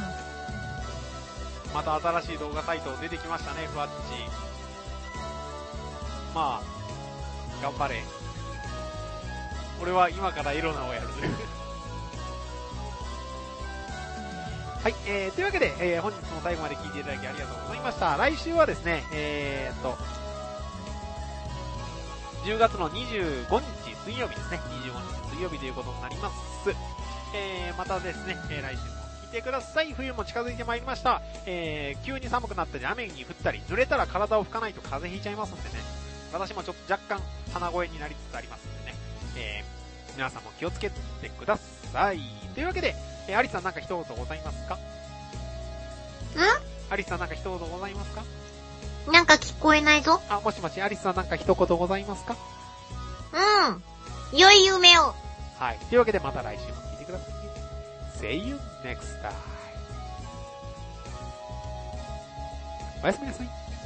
S1: また新しい動画サイト出てきましたね、ふわっち。まあ、頑張れ。俺は今からエロナをやる。はい、というわけで、本日も最後まで聞いていただきありがとうございました。来週はですね、10月の25日水曜日ですね。25日水曜日ということになります。またですね、来週も聞いてください。冬も近づいてまいりました。急に寒くなったり、雨に降ったり、濡れたら体を拭かないと風邪ひいちゃいますんでね。私もちょっと若干鼻声になりつつありますんでね。皆さんも気をつけてください。というわけで、アリスさんなんか一言ございますか？アリスさんなんか一言ございますか？
S2: なんか聞こえないぞ。
S1: あ、もしもし、アリスさんなんか一言ございますか？
S2: 良い夢を。
S1: はい。というわけでまた来週も聞いてくださいね。See you next time. おやすみなさい。